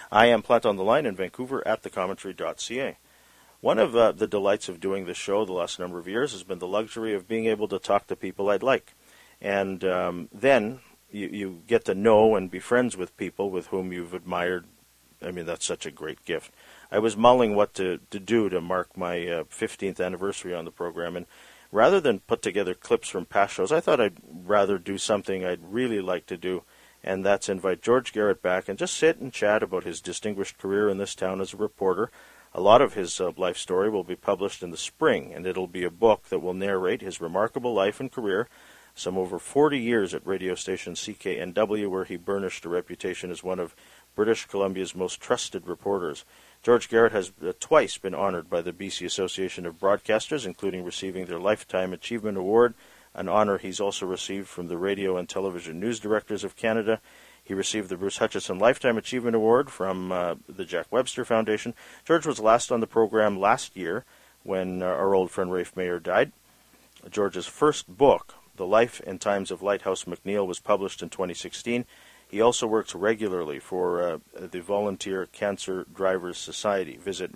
I am Plant on the Line in Vancouver at thecommentary.ca. One of the delights of doing this show the last number of years has been the luxury of being able to talk to people I'd like. And then you get to know and be friends with people with whom you've admired. I mean, that's such a great gift. I was mulling what to do to mark my 15th anniversary on the program, and rather than put together clips from past shows, I thought I'd rather do something I'd really like to do, and that's invite George Garrett back and just sit and chat about his distinguished career in this town as a reporter. A lot of his life story will be published in the spring, and it'll be a book that will narrate his remarkable life and career, some over 40 years at radio station CKNW, where he burnished a reputation as one of British Columbia's most trusted reporters. George Garrett has twice been honored by the BC Association of Broadcasters, including receiving their Lifetime Achievement Award, an honor he's also received from the Radio and Television News Directors of Canada. He received the Bruce Hutchison Lifetime Achievement Award from the Jack Webster Foundation. George was last on the program last year when our old friend Rafe Mayer died. George's first book, The Life and Times of Lighthouse McNeil, was published in 2016. He also works regularly for the Volunteer Cancer Drivers Society. Visit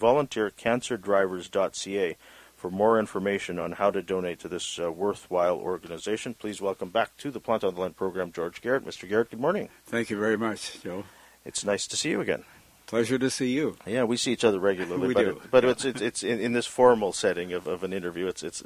volunteercancerdrivers.ca for more information on how to donate to this worthwhile organization. Please welcome back to the Plant on the Line program, George Garrett. Mr. Garrett, good morning. Thank you very much, Joe. It's nice to see you again. Pleasure to see you. Yeah, we see each other regularly, but it's in this formal setting of an interview. It's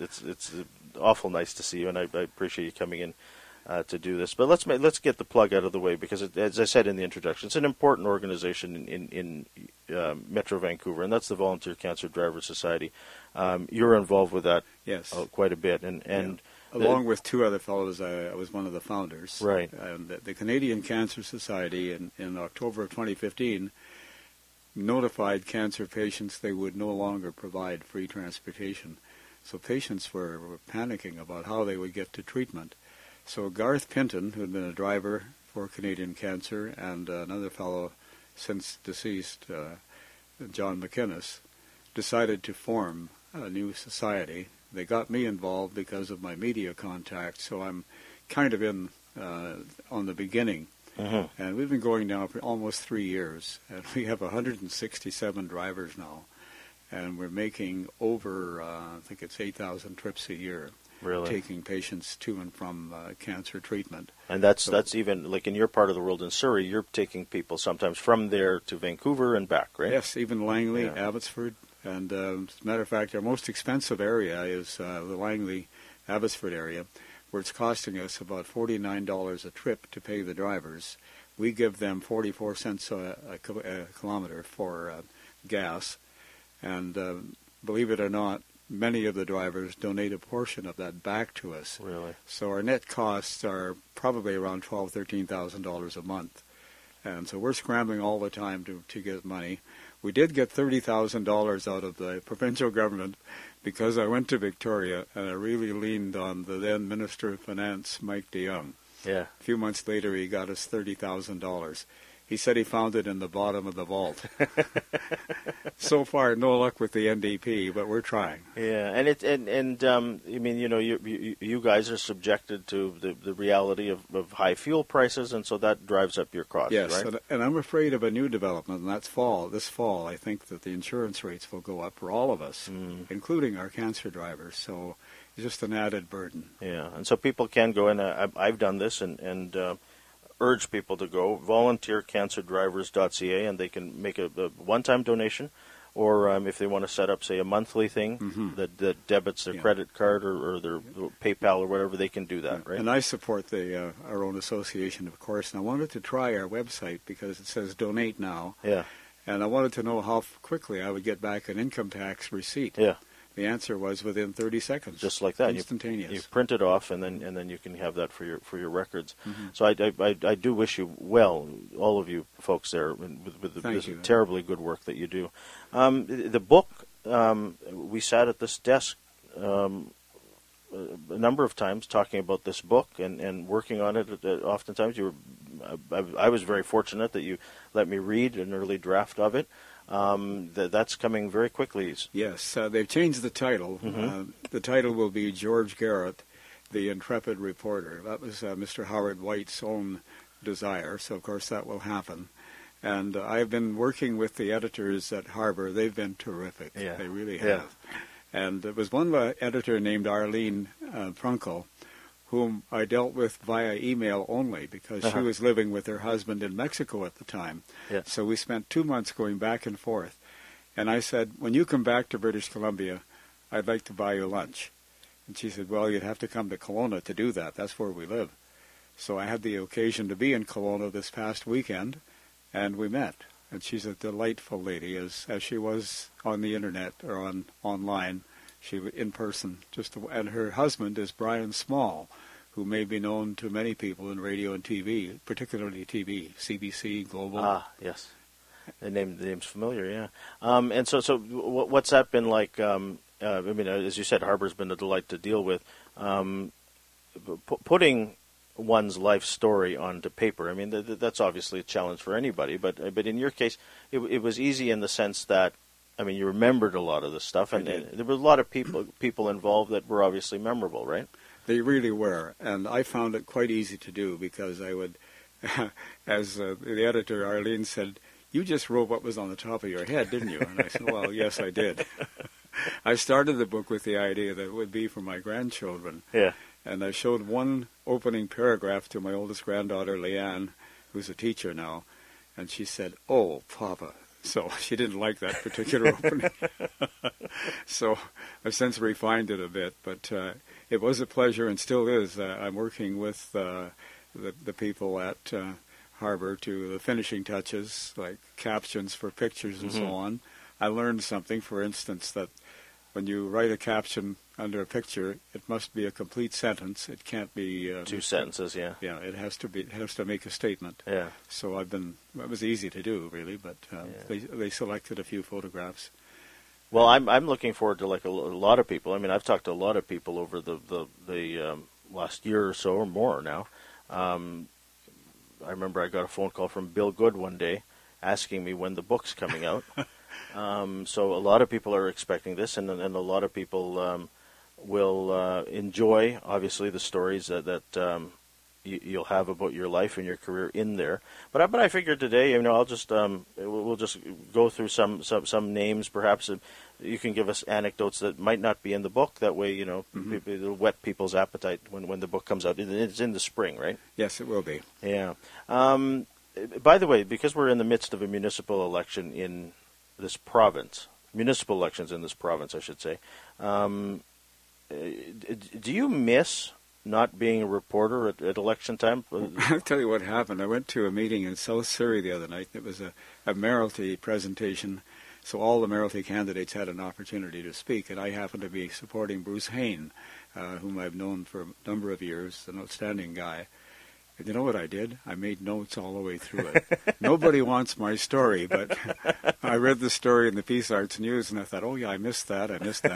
awful nice to see you, and I appreciate you coming in to do this. But let's get the plug out of the way, because as I said in the introduction, it's an important organization in Metro Vancouver, and that's the Volunteer Cancer Drivers Society. You're involved with that, yes, quite a bit, and yeah. Along with two other fellows, I was one of the founders. Right. The Canadian Cancer Society in October of 2015 notified cancer patients they would no longer provide free transportation. So patients were panicking about how they would get to treatment. So Garth Pinton, who had been a driver for Canadian Cancer, and another fellow since deceased, John McInnes, decided to form a new society. They got me involved because of my media contacts, so I'm kind of in on the beginning. Mm-hmm. And we've been going now for almost 3 years, and we have 167 drivers now, and we're making over, I think it's 8,000 trips a year. Really? Taking patients to and from cancer treatment. And that's even, like in your part of the world in Surrey, you're taking people sometimes from there to Vancouver and back, right? Yes, even Langley, yeah. Abbotsford. And as a matter of fact, our most expensive area is the Langley-Abbotsford area, where it's costing us about $49 a trip to pay the drivers. We give them 44 cents a kilometer for gas. And believe it or not, many of the drivers donate a portion of that back to us. Really? So our net costs are probably around $12,000, $13,000 a month. And so we're scrambling all the time to get money. We did get $30,000 out of the provincial government because I went to Victoria and I really leaned on the then Minister of Finance, Mike DeYoung. Yeah. A few months later, he got us $30,000. He said he found it in the bottom of the vault. So far, no luck with the NDP, but we're trying. Yeah, and I mean, you know, you guys are subjected to the reality of high fuel prices, and so that drives up your costs, yes, right? and I'm afraid of a new development, and that's this fall. I think that the insurance rates will go up for all of us, including our cancer drivers. So it's just an added burden. Yeah, and so people can go in. I've done this and urge people to go volunteercancerdrivers.ca, and they can make a one-time donation, or if they want to set up, say, a monthly thing that debits their credit card or their PayPal or whatever, they can do that, right? And I support our own association, of course, and I wanted to try our website because it says donate now. Yeah. And I wanted to know how quickly I would get back an income tax receipt. Yeah. The answer was within 30 seconds. Just like that. Instantaneous. You print it off, and then you can have that for your records. So I do wish you well, all of you folks there, with this terribly good work that you do. The book, we sat at this desk a number of times talking about this book and working on it. Oftentimes, I was very fortunate that you let me read an early draft of it. That's coming very quickly. Yes, they've changed the title. The title will be George Garrett, the Intrepid Reporter. That was Mr. Howard White's own desire, so of course that will happen. And I've been working with the editors at Harbor. They've been terrific. Yeah. They really have. Yeah. And there was one editor named Arlene Prunkel, whom I dealt with via email only because she was living with her husband in Mexico at the time. Yeah. So we spent 2 months going back and forth. And I said, when you come back to British Columbia, I'd like to buy you lunch. And she said, well, you'd have to come to Kelowna to do that. That's where we live. So I had the occasion to be in Kelowna this past weekend, and we met. And she's a delightful lady, as she was on the internet or online. She in person. And her husband is Brian Small, who may be known to many people in radio and TV, particularly TV, CBC, Global. Ah, yes. The name's familiar, yeah. And so what's that been like? I mean, as you said, Harbor's been a delight to deal with. Putting one's life story onto paper, I mean, that's obviously a challenge for anybody. But in your case, it was easy in the sense that, I mean, you remembered a lot of the stuff, and there were a lot of people involved that were obviously memorable, right? They really were, and I found it quite easy to do because I would, as the editor Arlene said, you just wrote what was on the top of your head, didn't you? And I said, well, yes, I did. I started the book with the idea that it would be for my grandchildren. Yeah. And I showed one opening paragraph to my oldest granddaughter, Leanne, who's a teacher now, and she said, oh, Papa. So she didn't like that particular opening. So I've since refined it a bit, but it was a pleasure and still is. I'm working with the people at Harbor to the finishing touches, like captions for pictures and so on. I learned something, for instance, that when you write a caption under a picture, it must be a complete sentence. It can't be 2 sentences. Yeah. Yeah, it has to make a statement. Yeah. So it was easy to do, really, but they selected a few photographs. Well, I'm looking forward to, like a lot of people. I mean, I've talked to a lot of people over the last year or so or more now. I remember I got a phone call from Bill Good one day asking me when the book's coming out. So a lot of people are expecting this, and a lot of people will enjoy, obviously, the stories that you'll have about your life and your career in there. But I figured today, I'll just we'll just go through some names, perhaps. You can give us anecdotes that might not be in the book. That way, it'll whet people's appetite when the book comes out. It's in the spring, right? Yes, it will be. Yeah. By the way, because we're in the midst of a municipal election in this province, municipal elections in this province, I should say, do you miss not being a reporter at election time? I'll tell you what happened. I went to a meeting in South Surrey the other night. It was a Mayoralty presentation, so all the Mayoralty candidates had an opportunity to speak, and I happened to be supporting Bruce Hayne, whom I've known for a number of years, an outstanding guy. And you know what I did? I made notes all the way through it. Nobody wants my story, but I read the story in the Peace Arts News, and I thought, oh, yeah, I missed that.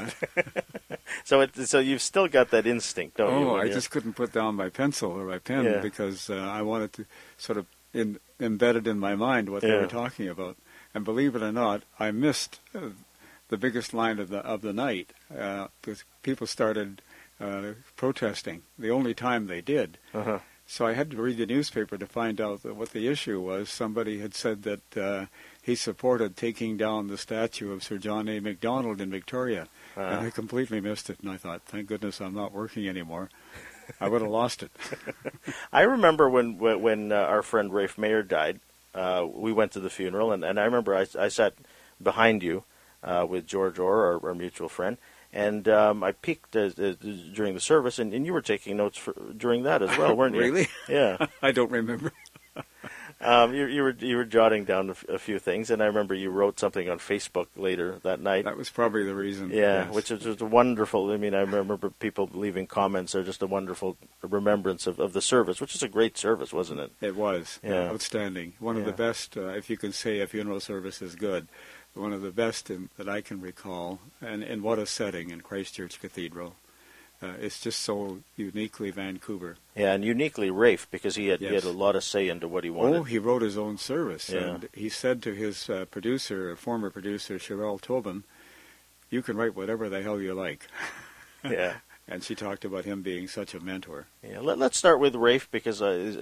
So you've still got that instinct, don't you? Oh, I just couldn't put down my pencil or my pen because I wanted to sort of embed it in my mind what they were talking about. And believe it or not, I missed the biggest line of the night because people started protesting. The only time they did. Uh-huh. So I had to read the newspaper to find out what the issue was. Somebody had said that he supported taking down the statue of Sir John A. Macdonald in Victoria. And I completely missed it, and I thought, thank goodness I'm not working anymore. I would have lost it. I remember when our friend Rafe Mayer died, we went to the funeral, and I remember I sat behind you with George Orr, our mutual friend, and I peeked during the service, and you were taking notes during that as well, weren't you? Really? Yeah. I don't remember. You were jotting down a few things, and I remember you wrote something on Facebook later that night. That was probably the reason. Yeah, yes. Which is just wonderful. I mean, I remember people leaving comments. They're just a wonderful remembrance of the service, which is a great service, wasn't it? It was. Yeah. Outstanding. One of the best, if you can say a funeral service is good, one of the best that I can recall, and in what a setting in Christchurch Cathedral. It's just so uniquely Vancouver. Yeah, and uniquely Rafe, because he had a lot of say into what he wanted. Oh, he wrote his own service. Yeah. And he said to his former producer, Sherelle Tobin, you can write whatever the hell you like. Yeah. And she talked about him being such a mentor. Yeah, let's start with Rafe, because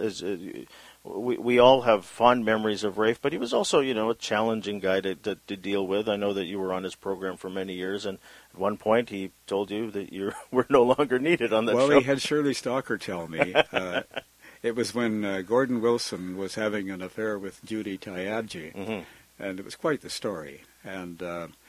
we all have fond memories of Rafe, but he was also, a challenging guy to deal with. I know that you were on his program for many years, and at one point he told you that you were no longer needed on that show. Well, he had Shirley Stalker tell me. It was when Gordon Wilson was having an affair with Judy Tyabji, mm-hmm. and it was quite the story. And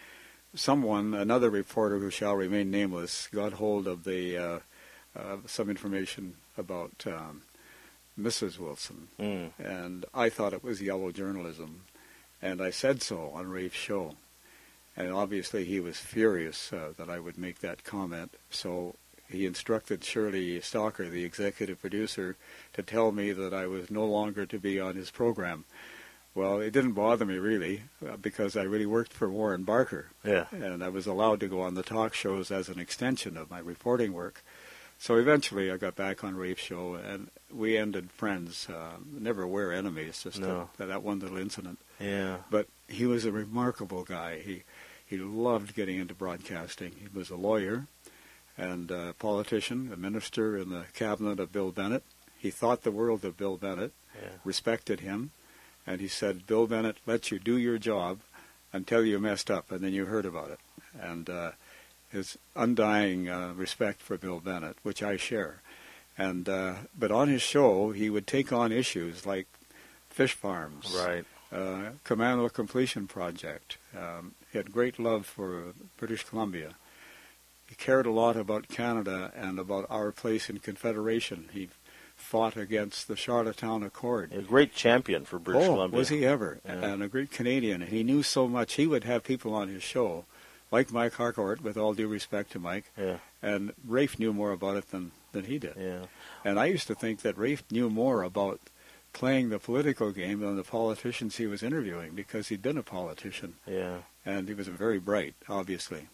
another reporter who shall remain nameless, got hold of the some information about Mrs. Wilson, and I thought it was yellow journalism, and I said so on Rafe's show. And obviously he was furious that I would make that comment, so he instructed Shirley Stalker, the executive producer, to tell me that I was no longer to be on his program. Well, it didn't bother me, really, because I really worked for Warren Barker. Yeah. And I was allowed to go on the talk shows as an extension of my reporting work. So eventually I got back on Rafe's show, and we ended friends. Never were enemies, just that one little incident. Yeah. But he was a remarkable guy. He loved getting into broadcasting. He was a lawyer and a politician, a minister in the cabinet of Bill Bennett. He thought the world of Bill Bennett, respected him, and he said, Bill Bennett let you do your job until you messed up, and then you heard about it. And his undying respect for Bill Bennett, which I share. And but on his show, he would take on issues like fish farms, right, Commando Completion Project. He had great love for British Columbia. He cared a lot about Canada and about our place in Confederation. He fought against the Charlottetown Accord. A great champion for British Columbia. Was he ever. Yeah. And a great Canadian. He knew so much. He would have people on his show, like Mike Harcourt, with all due respect to Mike. Yeah. And Rafe knew more about it than he did. Yeah. And I used to think that Rafe knew more about playing the political game than the politicians he was interviewing, because he'd been a politician. Yeah. And he was very bright, obviously.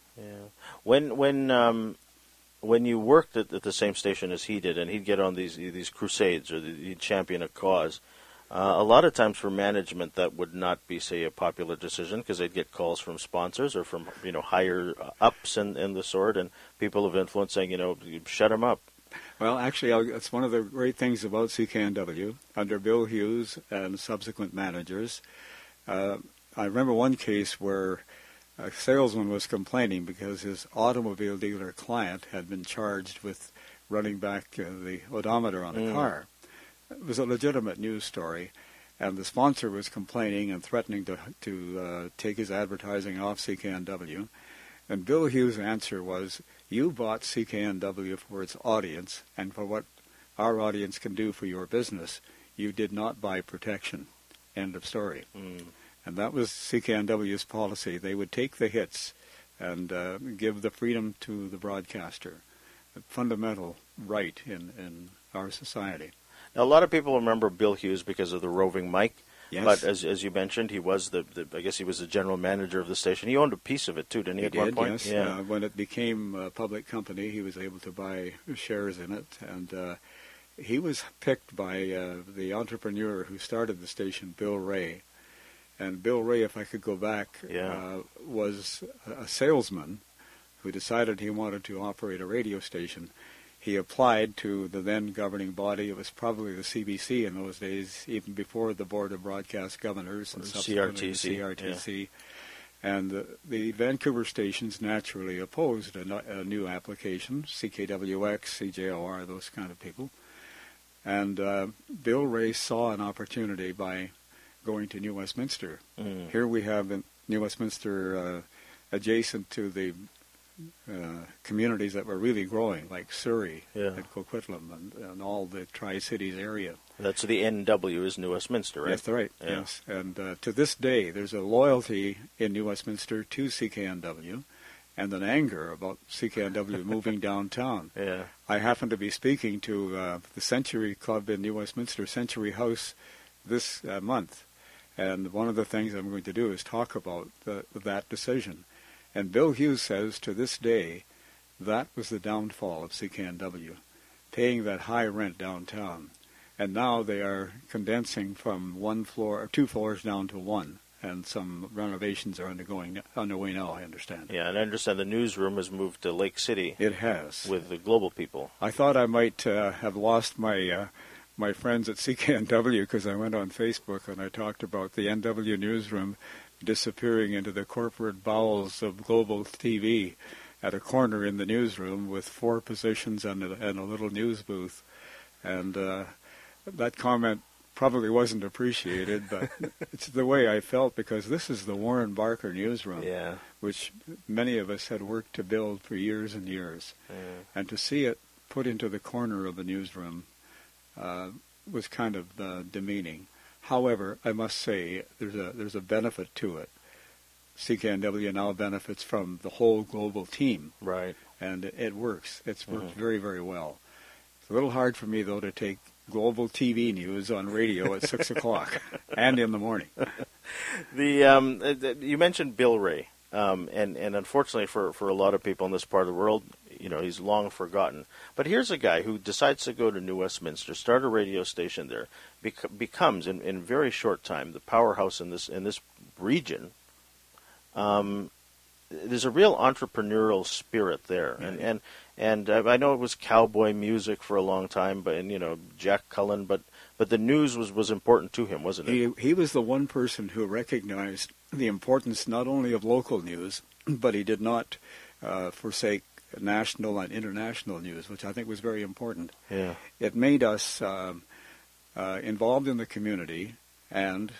Yeah. When you worked at the same station as he did, and he'd get on these crusades, or he'd champion a cause, a lot of times for management that would not be, say, a popular decision, because they'd get calls from sponsors or from higher ups and the sort, and people of influence saying, shut him up. Well, actually, that's one of the great things about CKNW. Under Bill Hughes and subsequent managers, I remember one case where a salesman was complaining because his automobile dealer client had been charged with running back the odometer on a car. It was a legitimate news story, and the sponsor was complaining and threatening to take his advertising off CKNW. And Bill Hughes' answer was, you bought CKNW for its audience and for what our audience can do for your business. You did not buy protection. End of story. And that was CKNW's policy. They would take the hits and give the freedom to the broadcaster, a fundamental right in our society. Now, a lot of people remember Bill Hughes because of the roving mic. Yes. But as you mentioned, he was I guess he was the general manager of the station. He owned a piece of it too, didn't he? At one point, yes. Yeah. When it became a public company, he was able to buy shares in it, and he was picked by the entrepreneur who started the station, Bill Ray. And Bill Ray, if I could go back, was a salesman who decided he wanted to operate a radio station. He applied to the then governing body. It was probably the CBC in those days, even before the Board of Broadcast Governors and subsequently the CRTC. Yeah. And the Vancouver stations naturally opposed a new application, CKWX, CJOR, those kind of people. And Bill Ray saw an opportunity by going to New Westminster. Here we have in New Westminster adjacent to the communities that were really growing, like Surrey and Coquitlam and all the Tri-Cities area. That's the NW is New Westminster, right? That's right, yes. And to this day, there's a loyalty in New Westminster to CKNW and an anger about CKNW moving downtown. Yeah. I happen to be speaking to the Century Club in New Westminster, Century House, this month. And one of the things I'm going to do is talk about that decision. And Bill Hughes says, to this day, that was the downfall of CKNW, paying that high rent downtown. And now they are condensing from 2 floors down to 1. and some renovations are underway now, I understand. Yeah, and I understand the newsroom has moved to Lake City. It has. With the Global People. I thought I might have lost my friends at CKNW because I went on Facebook and I talked about the NW newsroom disappearing into the corporate bowels of Global TV at a corner in the newsroom with 4 positions and a little news booth. And that comment probably wasn't appreciated, but it's the way I felt because this is the Warren Barker newsroom, which many of us had worked to build for years and years. Yeah. And to see it put into the corner of the newsroom was kind of demeaning. However, I must say there's a benefit to it. CKNW now benefits from the whole global team. Right. And it works. It's worked very, very well. It's a little hard for me, though, to take global TV news on radio at 6 o'clock and in the morning. You mentioned Bill Ray, and unfortunately for a lot of people in this part of the world, he's long forgotten. But here's a guy who decides to go to New Westminster, start a radio station there, becomes in very short time the powerhouse in this region. There's a real entrepreneurial spirit there, and I know it was cowboy music for a long time, Jack Cullen, but the news was important to him, wasn't it? He was the one person who recognized the importance not only of local news, but he did not forsake national and international news, which I think was very important. Yeah, it made us involved in the community and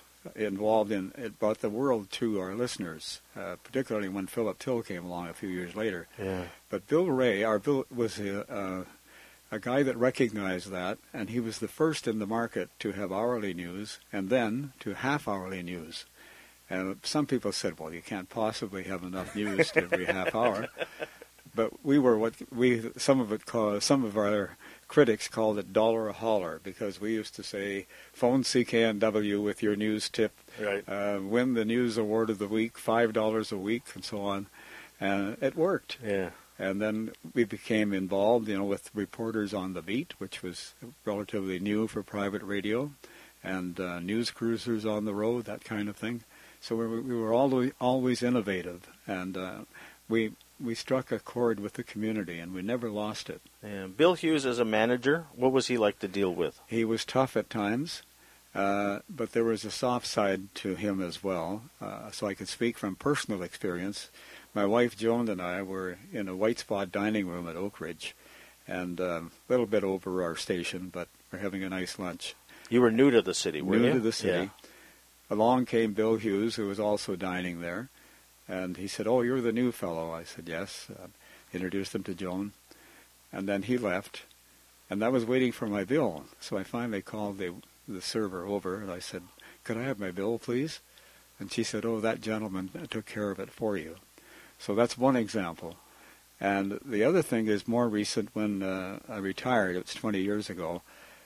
it brought the world to our listeners, particularly when Philip Till came along a few years later. Yeah. But Bill Ray, was a guy that recognized that, and he was the first in the market to have hourly news and then to half-hourly news. And some people said, well, you can't possibly have enough news to every half hour. But we were some of our critics called it dollar a holler, because we used to say, phone CKNW with your news tip, right. Win the news award of the week, $5 a week, and so on. And it worked. Yeah. And then we became involved, with reporters on the beat, which was relatively new for private radio, and news cruisers on the road, that kind of thing. So we were always innovative, and we struck a chord with the community, and we never lost it. Yeah. Bill Hughes, as a manager, what was he like to deal with? He was tough at times, but there was a soft side to him as well. So I could speak from personal experience. My wife Joan and I were in a White Spot dining room at Oak Ridge, and a little bit over our station, but we're having a nice lunch. You were new to the city, weren't you? New to the city. Yeah. Along came Bill Hughes, who was also dining there. And he said, "Oh, you're the new fellow." I said, "Yes." Introduced him to Joan. And then he left. And I was waiting for my bill. So I finally called the server over, and I said, "Could I have my bill, please?" And she said, "Oh, that gentleman took care of it for you." So that's one example. And the other thing is more recent. When I retired, it was 20 years ago,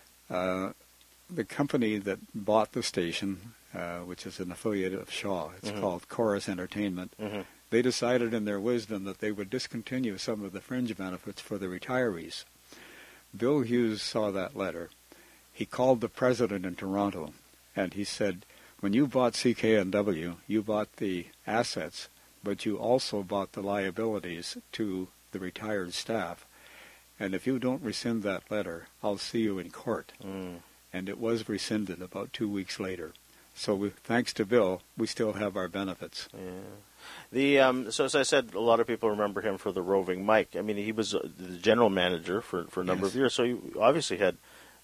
the company that bought the station, which is an affiliate of Shaw. It's called Chorus Entertainment. They decided in their wisdom that they would discontinue some of the fringe benefits for the retirees. Bill Hughes saw that letter. He called the president in Toronto, and he said, "When you bought CKNW, you bought the assets, but you also bought the liabilities to the retired staff. And if you don't rescind that letter, I'll see you in court." And it was rescinded about 2 weeks later. So thanks to Bill, we still have our benefits. Yeah. So as I said, a lot of people remember him for the Roving Mike. I mean, he was the general manager for a number of years, so he obviously had,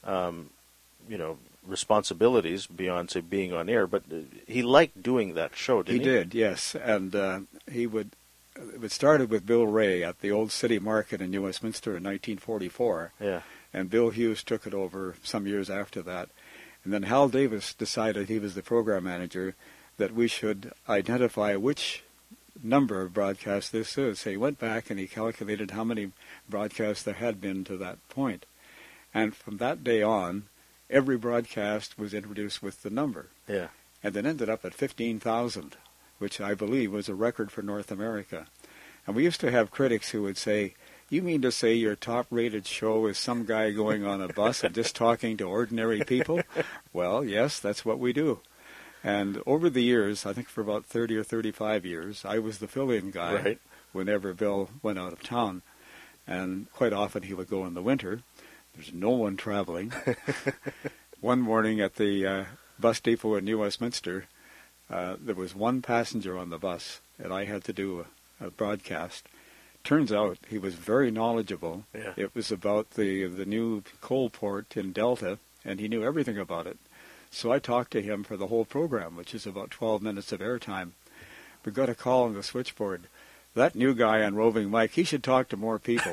responsibilities beyond, say, being on air. But he liked doing that show, didn't he? He did, yes. And it started with Bill Ray at the Old City Market in New Westminster in 1944. Yeah. And Bill Hughes took it over some years after that. And then Hal Davis decided, he was the program manager, that we should identify which number of broadcasts this is. So he went back and he calculated how many broadcasts there had been to that point. And from that day on, every broadcast was introduced with the number. Yeah. And it ended up at 15,000, which I believe was a record for North America. And we used to have critics who would say, "You mean to say your top-rated show is some guy going on a bus and just talking to ordinary people?" Well, yes, that's what we do. And over the years, I think for about 30 or 35 years, I was the fill-in guy Right. whenever Bill went out of town. And quite often he would go in the winter. There's no one traveling. One morning at the bus depot in New Westminster, there was one passenger on the bus, and I had to do a broadcast. Turns out he was very knowledgeable. Yeah. It was about the new coal port in Delta, and he knew everything about it. So I talked to him for the whole program, which is about 12 minutes of airtime. We got a call on the switchboard. That new guy on Roving Mike, he should talk to more people.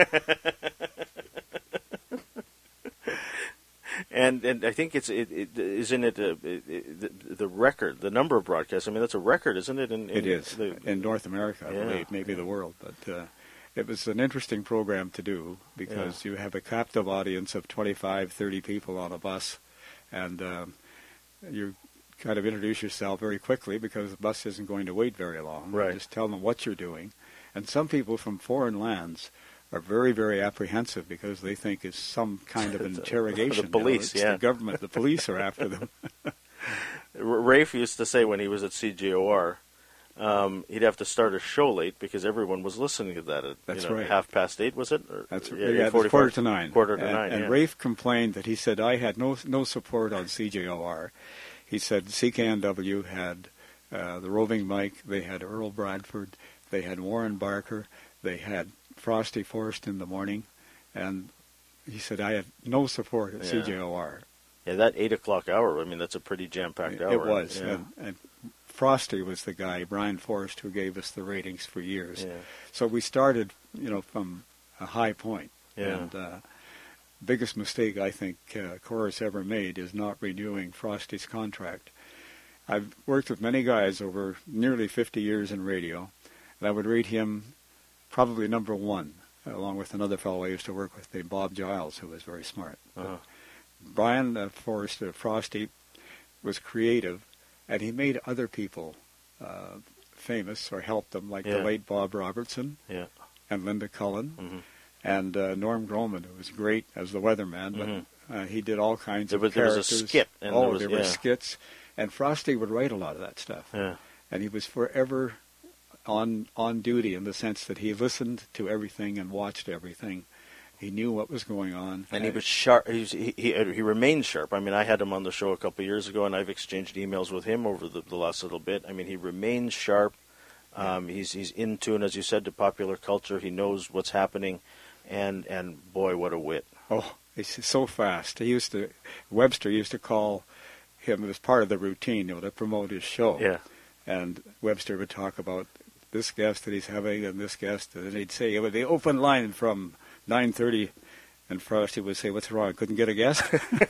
And I think isn't it the record, the number of broadcasts? I mean, that's a record, isn't it? It is in North America, I believe, maybe the world. But it was an interesting program to do because you have a captive audience of 25, 30 people on a bus, and you kind of introduce yourself very quickly because the bus isn't going to wait very long. Right. Just tell them what you're doing. And some people from foreign lands are very, very apprehensive because they think it's some kind of interrogation. The police, it's the government. The police are after them. Rafe used to say when he was at CJOR, he'd have to start a show late because everyone was listening to that at That's right. 8:30, was it? That's right. Yeah, it was 8:45. Quarter to nine. And Rafe complained that he said, I had no support on CJOR. He said CKNW had the Roving Mike, they had Earl Bradford, they had Warren Barker, they had Frosty Forrest in the morning, and he said, I had no support at CJOR. Yeah, that 8 o'clock hour, I mean, that's a pretty jam-packed hour. It was, yeah. and Frosty was the guy, Brian Forrest, who gave us the ratings for years. Yeah. So we started, from a high point. Yeah. And biggest mistake I think Chorus ever made is not renewing Frosty's contract. I've worked with many guys over nearly 50 years in radio, and I would rate him probably number one, along with another fellow I used to work with named Bob Giles, who was very smart. Brian Forrest, Frosty, was creative, and he made other people famous or helped them, like the late Bob Robertson and Linda Cullen and Norm Groman, who was great as the weatherman, but he did all kinds of characters. There was a skit. And there were skits, and Frosty would write a lot of that stuff. Yeah. And he was forever on duty in the sense that he listened to everything and watched everything. He knew what was going on. And he was sharp. He remained sharp. I mean, I had him on the show a couple of years ago, and I've exchanged emails with him over the last little bit. I mean, he remains sharp. He's in tune, as you said, to popular culture. He knows what's happening, and boy, what a wit! Oh, he's so fast. Webster used to call him as part of the routine, to promote his show. Yeah. And Webster would talk about this guest that he's having and this guest, and he'd say it would be open line from 9:30, and Frosty would say, "What's wrong? Couldn't get a guest?"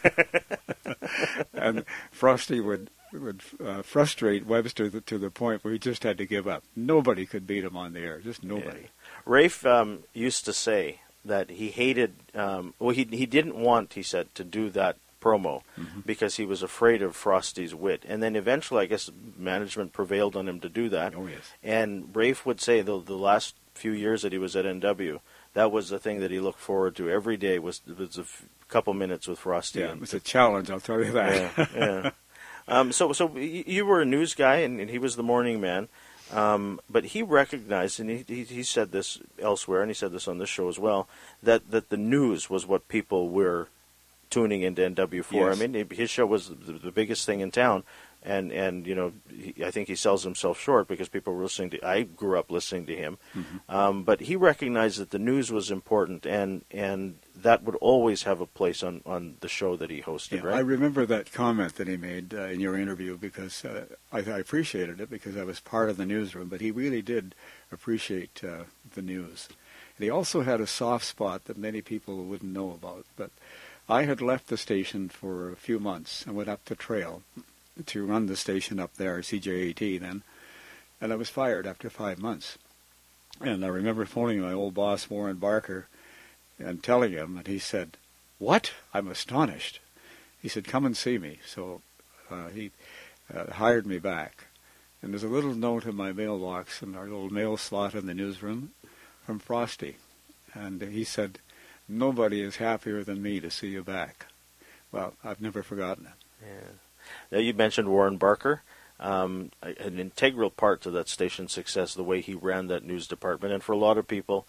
And Frosty would frustrate Webster to the point where he just had to give up. Nobody could beat him on the air, just nobody. Yeah. Rafe used to say that he hated. He didn't want, he said, to do that promo because he was afraid of Frosty's wit. And then eventually, I guess, management prevailed on him to do that. Oh yes. And Rafe would say the last few years that he was at NW, that was the thing that he looked forward to every day was a couple minutes with Frosty. Yeah, it was a challenge, I'll tell you that. Yeah. So you were a news guy, and he was the morning man. But he recognized, and he said this elsewhere, and he said this on this show as well, that the news was what people were tuning into NW for. Yes. I mean, his show was the biggest thing in town. And I think he sells himself short because people were listening to. I grew up listening to him, but he recognized that the news was important, and that would always have a place on the show that he hosted. Yeah, right? I remember that comment that he made in your interview because I appreciated it because I was part of the newsroom. But he really did appreciate the news, and he also had a soft spot that many people wouldn't know about. But I had left the station for a few months and went up to Trail to run the station up there, CJAT then, and I was fired after 5 months. And I remember phoning my old boss, Warren Barker, and telling him, and he said, "What? I'm astonished." He said, "Come and see me." So he hired me back. And there's a little note in my mailbox in our little mail slot in the newsroom from Frosty. And he said, "Nobody is happier than me to see you back." Well, I've never forgotten it. Yeah. Now, you mentioned Warren Barker. An integral part to that station's success, the way he ran that news department, and for a lot of people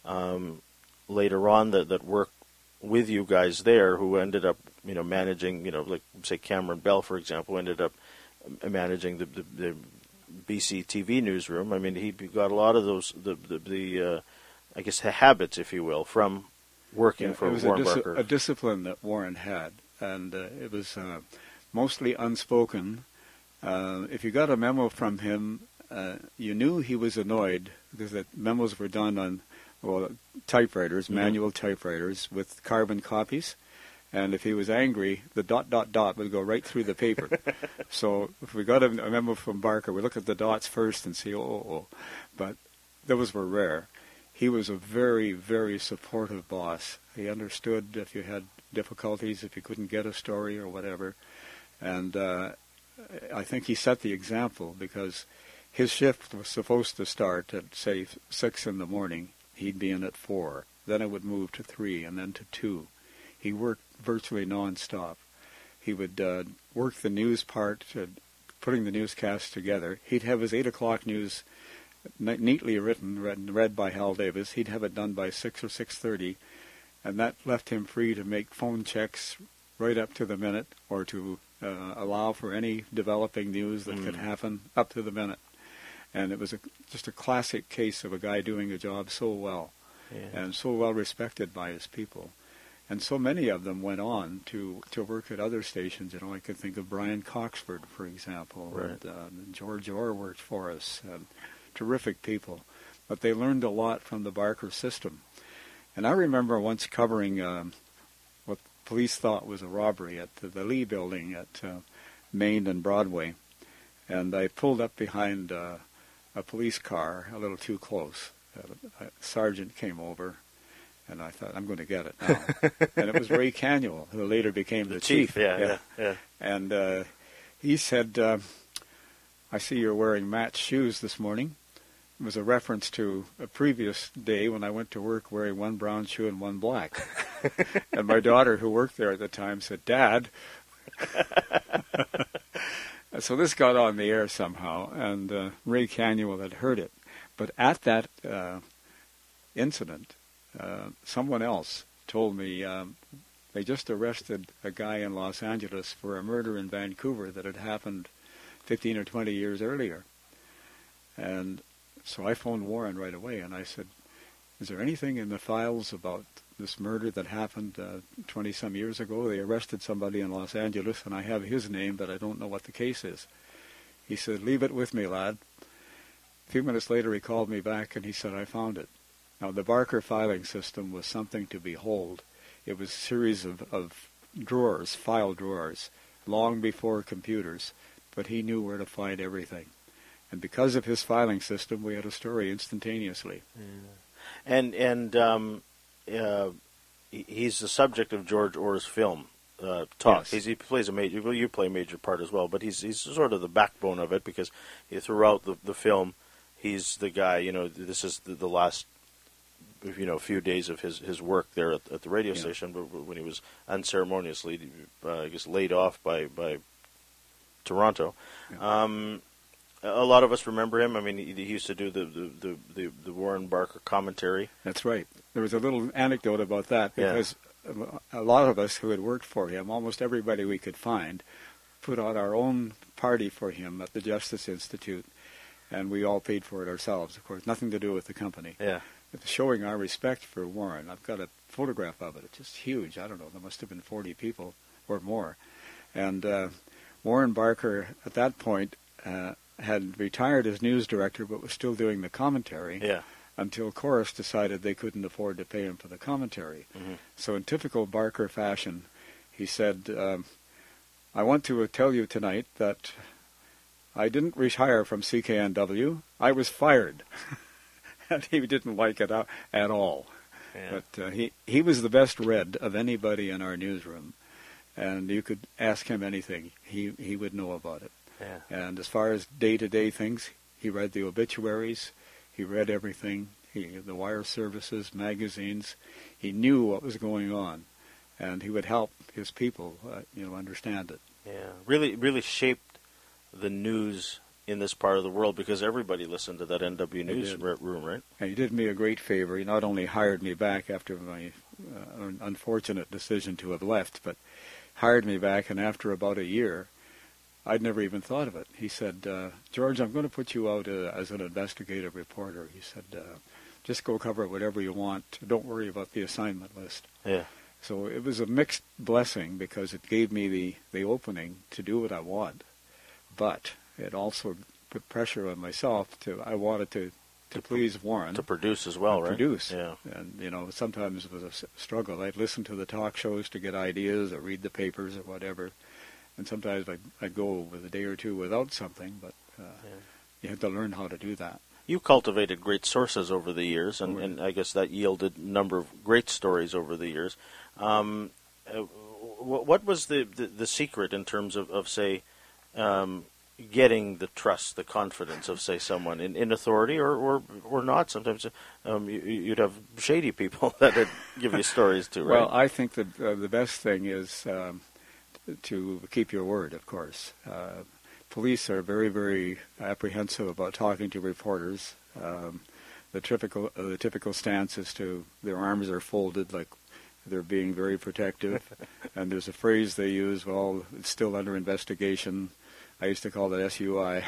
later on that worked with you guys there, who ended up, managing, like say Cameron Bell, for example, ended up managing the BC TV newsroom. I mean, he got a lot of those I guess habits, if you will, from working for Warren Barker. A discipline that Warren had, and it was mostly unspoken. If you got a memo from him, you knew he was annoyed because the memos were done on typewriters, manual typewriters with carbon copies. And if he was angry, the ... would go right through the paper. So if we got a memo from Barker, we look at the dots first and see, But those were rare. He was a very, very supportive boss. He understood if you had difficulties, if you couldn't get a story or whatever. And I think he set the example because his shift was supposed to start at, say, 6 in the morning. He'd be in at 4. Then it would move to 3 and then to 2. He worked virtually non-stop. He would work the news part, putting the newscast together. He'd have his 8 o'clock news neatly written, read by Hal Davis. He'd have it done by 6 or 6:30, and that left him free to make phone checks right up to the minute, or to allow for any developing news that could happen up to the minute. And it was just a classic case of a guy doing a job so well, and so well respected by his people. And so many of them went on to work at other stations. I could think of Brian Coxford, for example. Right. And George Orr worked for us. Terrific people. But they learned a lot from the Barker system. And I remember once covering what police thought was a robbery at the Lee Building at Main and Broadway. And I pulled up behind a police car a little too close. A sergeant came over. And I thought, I'm going to get it now. And it was Ray Canuel, who later became the chief. Yeah. And he said, I see you're wearing matched shoes this morning. It was a reference to a previous day when I went to work wearing one brown shoe and one black. And my daughter, who worked there at the time, said, Dad. So this got on the air somehow, and Ray Canuel had heard it. But at that incident, someone else told me they just arrested a guy in Los Angeles for a murder in Vancouver that had happened 15 or 20 years earlier. And so I phoned Warren right away, and I said, is there anything in the files about this murder that happened 20-some years ago? They arrested somebody in Los Angeles, and I have his name, but I don't know what the case is. He said, leave it with me, lad. A few minutes later, he called me back, and he said, I found it. Now, the Barker filing system was something to behold. It was a series of drawers, file drawers, long before computers, but he knew where to find everything. And because of his filing system, we had a story instantaneously. And he's the subject of George Orr's film, Talk. Yes. He plays you play a major part as well, but he's sort of the backbone of it, because throughout the film, he's the guy, this is the last few days of his work there at the radio station, but when he was unceremoniously, I guess, laid off by Toronto. Yeah. A lot of us remember him. I mean, he used to do the Warren Barker commentary. That's right. There was a little anecdote about that, because a lot of us who had worked for him, almost everybody we could find, put on our own party for him at the Justice Institute, and we all paid for it ourselves, of course, nothing to do with the company. Yeah. Showing our respect for Warren. I've got a photograph of it. It's just huge. I don't know. There must have been 40 people or more. And Warren Barker, at that point, had retired as news director, but was still doing the commentary until Chorus decided they couldn't afford to pay him for the commentary. Mm-hmm. So in typical Barker fashion, he said, I want to tell you tonight that I didn't retire from CKNW. I was fired. And he didn't like it at all. Yeah. But he was the best read of anybody in our newsroom. And you could ask him anything. He would know about it. Yeah. And as far as day-to-day things, he read the obituaries. He read everything. The wire services, magazines. He knew what was going on. And he would help his people, understand it. Yeah, really shaped the news in this part of the world because everybody listened to that NW News room, right? And he did me a great favor. He not only hired me back after my unfortunate decision to have left, but hired me back, and after about a year, I'd never even thought of it. He said, George, I'm going to put you out as an investigative reporter. He said, just go cover whatever you want. Don't worry about the assignment list. Yeah. So it was a mixed blessing because it gave me the opening to do what I want, but it also put pressure on myself I wanted to please Warren. To produce as well, right? Produce. Yeah. And, sometimes it was a struggle. I'd listen to the talk shows to get ideas or read the papers or whatever. And sometimes I'd go with a day or two without something, but you had to learn how to do that. You cultivated great sources over the years, and I guess that yielded a number of great stories over the years. What was the secret in terms of say, getting the trust, the confidence of, say, someone in authority or not? Sometimes you'd have shady people that would give you stories too, right? Well, I think that the best thing is to keep your word, of course. Police are very, very apprehensive about talking to reporters. The typical stance is their arms are folded like they're being very protective. And there's a phrase they use, well, it's still under investigation. I used to call it SUI.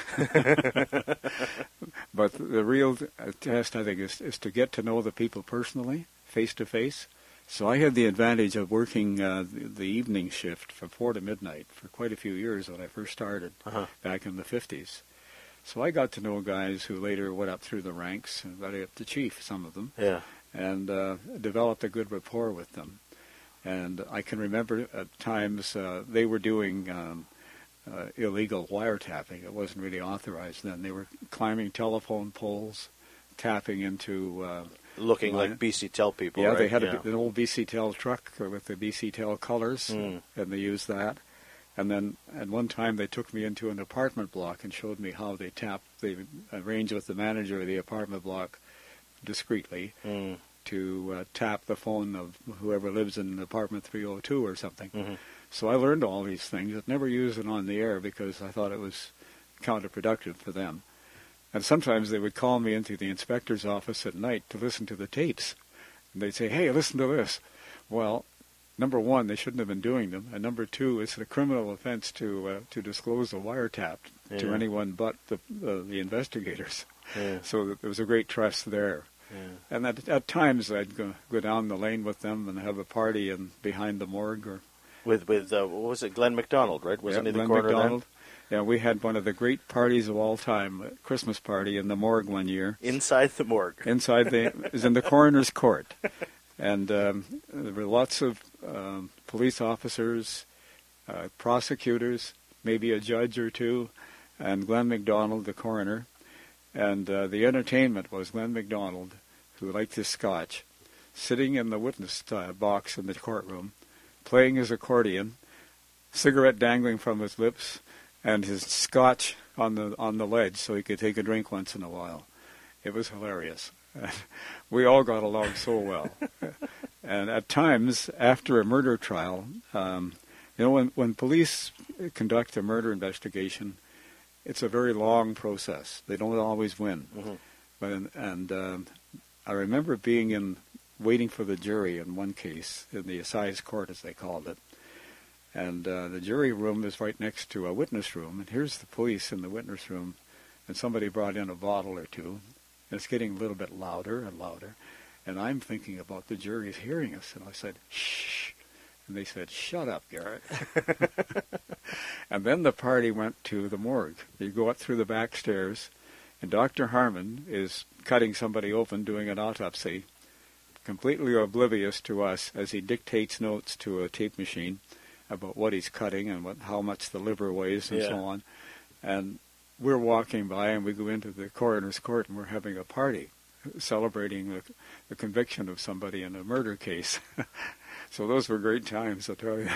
But the real test, I think, is to get to know the people personally, face to face. So I had the advantage of working the evening shift from 4 to midnight for quite a few years when I first started back in the 50s. So I got to know guys who later went up through the ranks and got up to chief, some of them, and developed a good rapport with them. And I can remember at times they were doing illegal wiretapping. It wasn't really authorized then. They were climbing telephone poles, tapping into... looking like BC Tel people, yeah, right? They had an old BC Tel truck with the BC Tel colors, and they used that. And then at one time they took me into an apartment block and showed me how they arranged with the manager of the apartment block discreetly to tap the phone of whoever lives in apartment 302 or something. Mm-hmm. So I learned all these things. I'd never used it on the air because I thought it was counterproductive for them. And sometimes they would call me into the inspector's office at night to listen to the tapes. And they'd say, hey, listen to this. Well, number one, they shouldn't have been doing them. And number two, it's a criminal offense to disclose a wiretap to anyone but the investigators. Yeah. So there was a great trust there. Yeah. And at times I'd go down the lane with them and have a party behind the morgue. Or with what was it, Glenn MacDonald, right? Wasn't he the Glenn coroner MacDonald. then? Yeah, we had one of the great parties of all time, a Christmas party in the morgue one year. Inside the morgue. It was in the coroner's court. And there were lots of police officers, prosecutors, maybe a judge or two, and Glenn MacDonald, the coroner. And the entertainment was Glenn MacDonald, who liked his scotch, sitting in the witness box in the courtroom, playing his accordion, cigarette dangling from his lips, and his scotch on the ledge so he could take a drink once in a while. It was hilarious. We all got along so well. And at times, after a murder trial, when police conduct a murder investigation, it's a very long process. They don't always win. Mm-hmm. I remember waiting for the jury in one case, in the assize court, as they called it. And the jury room is right next to a witness room. And here's the police in the witness room. And somebody brought in a bottle or two. And it's getting a little bit louder and louder. And I'm thinking about the jury's hearing us. And I said, shh. And they said, shut up, Garrett. And then the party went to the morgue. You go up through the back stairs. And Dr. Harmon is cutting somebody open, doing an autopsy, completely oblivious to us as he dictates notes to a tape machine about what he's cutting and how much the liver weighs and so on. And we're walking by and we go into the coroner's court and we're having a party celebrating the conviction of somebody in a murder case. So those were great times, I'll tell you.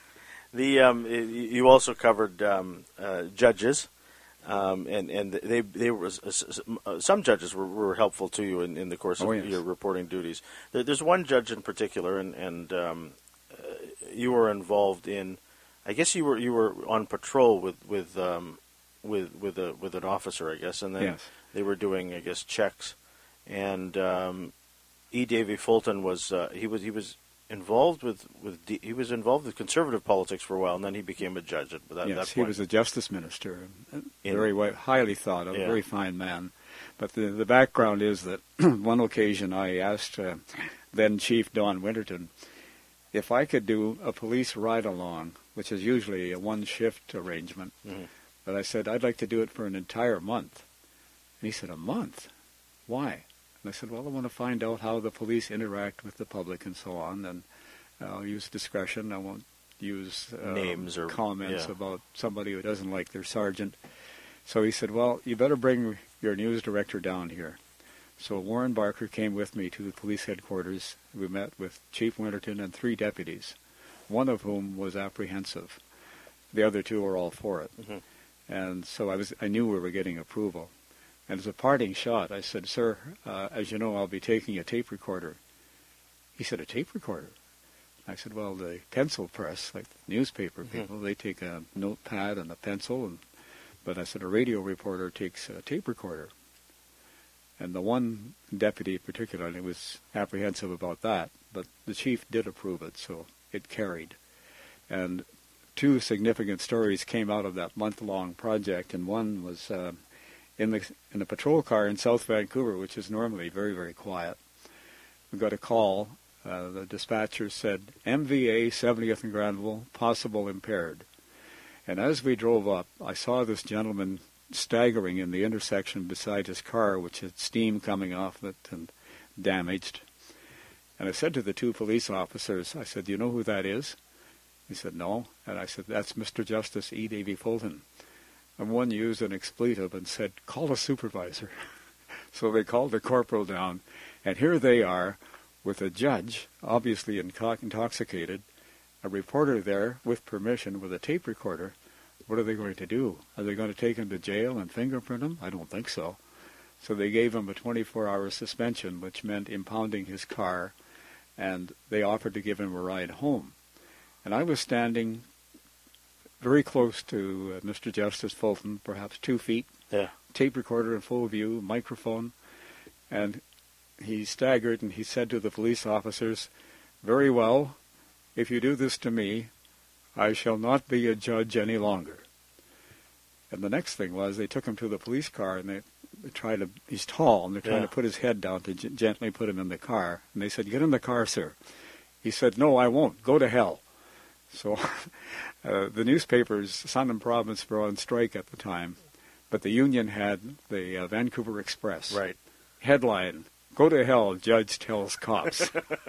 You also covered judges, and they were some judges were helpful to you in the course of your reporting duties. There's one judge in particular, and you were involved in I guess you were on patrol with an officer, I guess, and then Yes. they were doing, I guess, checks, and E. Davy Fulton was involved with conservative politics for a while, and then he became a judge at that Yes, point. he was a justice minister, highly thought of, Yeah. a very fine man. But the background is that one occasion I asked then Chief Don Winterton if I could do a police ride-along, which is usually a one-shift arrangement. Mm-hmm. But I said, I'd like to do it for an entire month. And he said, a month? Why? And I said, well, I want to find out how the police interact with the public and so on, and I'll use discretion. I won't use names or comments about somebody who doesn't like their sergeant. So he said, well, you better bring your news director down here. So Warren Barker came with me to the police headquarters. We met with Chief Winterton and 3 deputies, one of whom was apprehensive. The other 2 were all for it. Mm-hmm. And so I knew we were getting approval. And as a parting shot, I said, sir, as you know, I'll be taking a tape recorder. He said, a tape recorder? I said, well, the pencil press, like the newspaper people, they take a notepad and a pencil. But I said, a radio reporter takes a tape recorder. And the one deputy particularly was apprehensive about that, but the chief did approve it, so it carried. And 2 significant stories came out of that month-long project, and one was in the patrol car in South Vancouver, which is normally very, very quiet. We got a call. The dispatcher said, MVA 70th and Granville, possible impaired. And as we drove up, I saw this gentleman staggering in the intersection beside his car, which had steam coming off it and damaged. And I said to the 2 police officers, I said, do you know who that is? He said, no. And I said, that's Mr. Justice E. Davy Fulton. And one used an expletive and said, call a supervisor. So they called the corporal down, and here they are with a judge, obviously intoxicated, a reporter there with permission with a tape recorder. What are they going to do? Are they going to take him to jail and fingerprint him? I don't think so. So they gave him a 24-hour suspension, which meant impounding his car, and they offered to give him a ride home. And I was standing very close to Mr. Justice Fulton, perhaps 2 feet, tape recorder in full view, microphone, and he staggered and he said to the police officers, very well, if you do this to me, I shall not be a judge any longer. And the next thing was they took him to the police car, and they tried to, he's tall, and they're trying to put his head down to gently put him in the car. And they said, get in the car, sir. He said, no, I won't. Go to hell. So the newspapers, Sun and Province, were on strike at the time, but the union had the Vancouver Express. Right. Headline, go to hell, judge tells cops.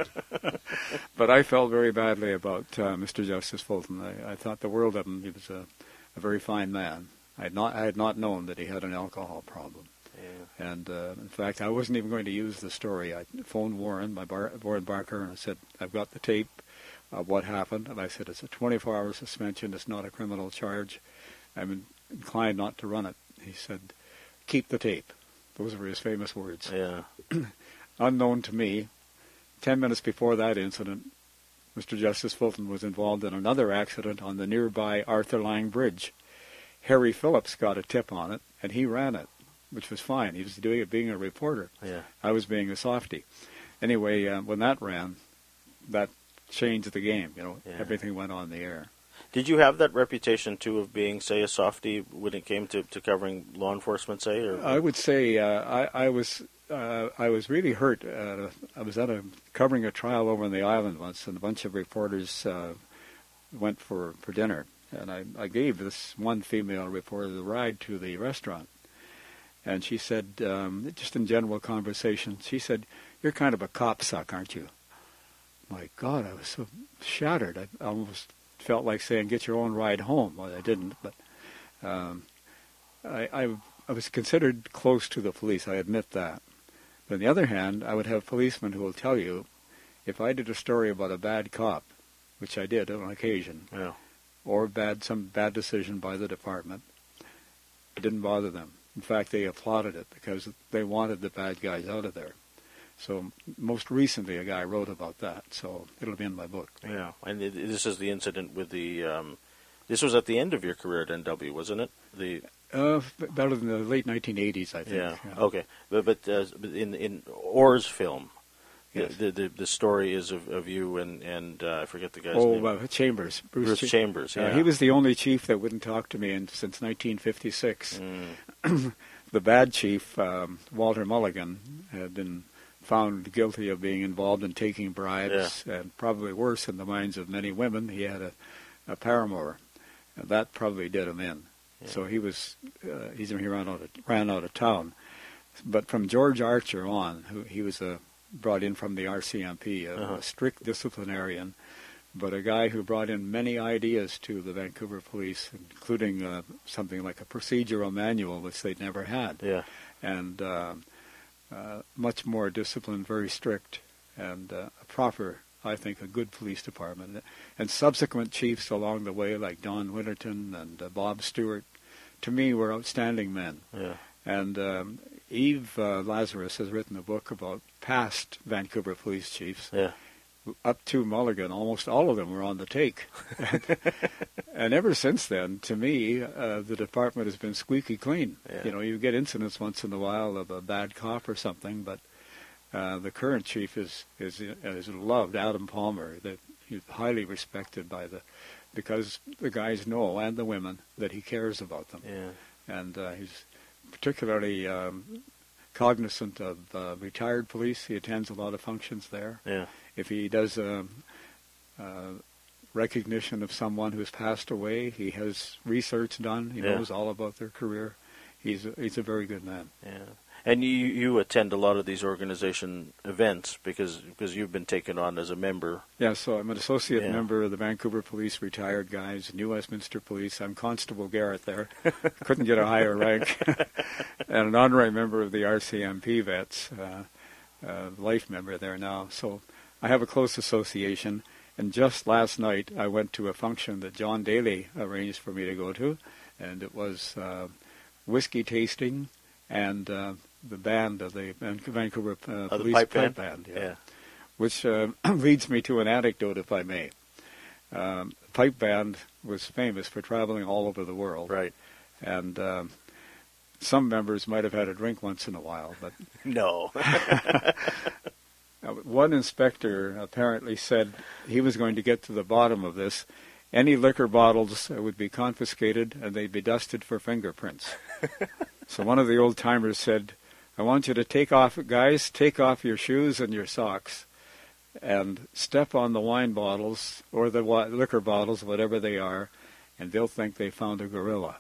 But I felt very badly about Mr. Justice Fulton. I thought the world of him. He was a very fine man. I had not known that he had an alcohol problem. Yeah. And in fact, I wasn't even going to use the story. I phoned Warren Barker, and I said, I've got the tape of what happened. And I said, it's a 24-hour suspension. It's not a criminal charge. I'm inclined not to run it. He said, keep the tape. Those were his famous words. Yeah. Unknown to me, 10 minutes before that incident, Mr. Justice Fulton was involved in another accident on the nearby Arthur Lang Bridge. Harry Phillips got a tip on it, and he ran it, which was fine. He was doing it being a reporter. Yeah. I was being a softie. Anyway, when that ran, that changed the game. Everything went on the air. Did you have that reputation, too, of being, say, a softie when it came to covering law enforcement, say? Or? I would say I was really hurt. I was covering a trial over on the island once, and a bunch of reporters went for dinner. And I gave this one female reporter the ride to the restaurant. And she said, just in general conversation, she said, you're kind of a cop-suck, aren't you? My God, I was so shattered. I almost felt like saying, get your own ride home. Well, I didn't, but I was considered close to the police. I admit that. But on the other hand, I would have policemen who will tell you, if I did a story about a bad cop, which I did on occasion, or some bad decision by the department, it didn't bother them. In fact, they applauded it because they wanted the bad guys out of there. So most recently, a guy wrote about that, so it'll be in my book. Yeah, and this is the incident with the This was at the end of your career at NW, wasn't it? About in the late 1980s, I think. Yeah. Okay. But in Orr's film, yes. the story is of you and I forget the guy's name. Chambers. Bruce Chambers. Yeah. He was the only chief that wouldn't talk to me since 1956. The bad chief, Walter Mulligan, had been found guilty of being involved in taking bribes, and probably worse in the minds of many women. He had a paramour. And that probably did him in. Yeah. So he ran out of town. But from George Archer on, he was brought in from the RCMP, a strict disciplinarian, but a guy who brought in many ideas to the Vancouver Police, including something like a procedural manual, which they'd never had. Yeah. And much more disciplined, very strict, and a proper, I think, a good police department. And subsequent chiefs along the way, like Don Winterton and Bob Stewart, to me were outstanding men. Yeah. And Eve Lazarus has written a book about past Vancouver police chiefs. Yeah. Up to Mulligan, almost all of them were on the take. And ever since then, to me, the department has been squeaky clean. Yeah. You get incidents once in a while of a bad cop or something, but the current chief is loved, Adam Palmer. That he's highly respected because the guys know, and the women, that he cares about them. Yeah. And he's particularly cognizant of retired police. He attends a lot of functions there. Yeah. If he does recognition of someone who's passed away, he has research done. He knows all about their career. He's a very good man. Yeah. And you attend a lot of these organization events because you've been taken on as a member. Yeah, so I'm an associate member of the Vancouver Police Retired Guys, New Westminster Police. I'm Constable Garrett there. Couldn't get a higher rank. And an honorary member of the RCMP Vets, life member there now. So I have a close association. And just last night I went to a function that John Daly arranged for me to go to, and it was whiskey tasting and the band of the Vancouver Police pipe band. Yeah. Which leads me to an anecdote, if I may. Pipe band was famous for traveling all over the world. Right. And some members might have had a drink once in a while, but no. One inspector apparently said he was going to get to the bottom of this. Any liquor bottles would be confiscated and they'd be dusted for fingerprints. So one of the old-timers said, I want you to take off your shoes and your socks and step on the wine bottles or the liquor bottles, whatever they are, and they'll think they found a gorilla.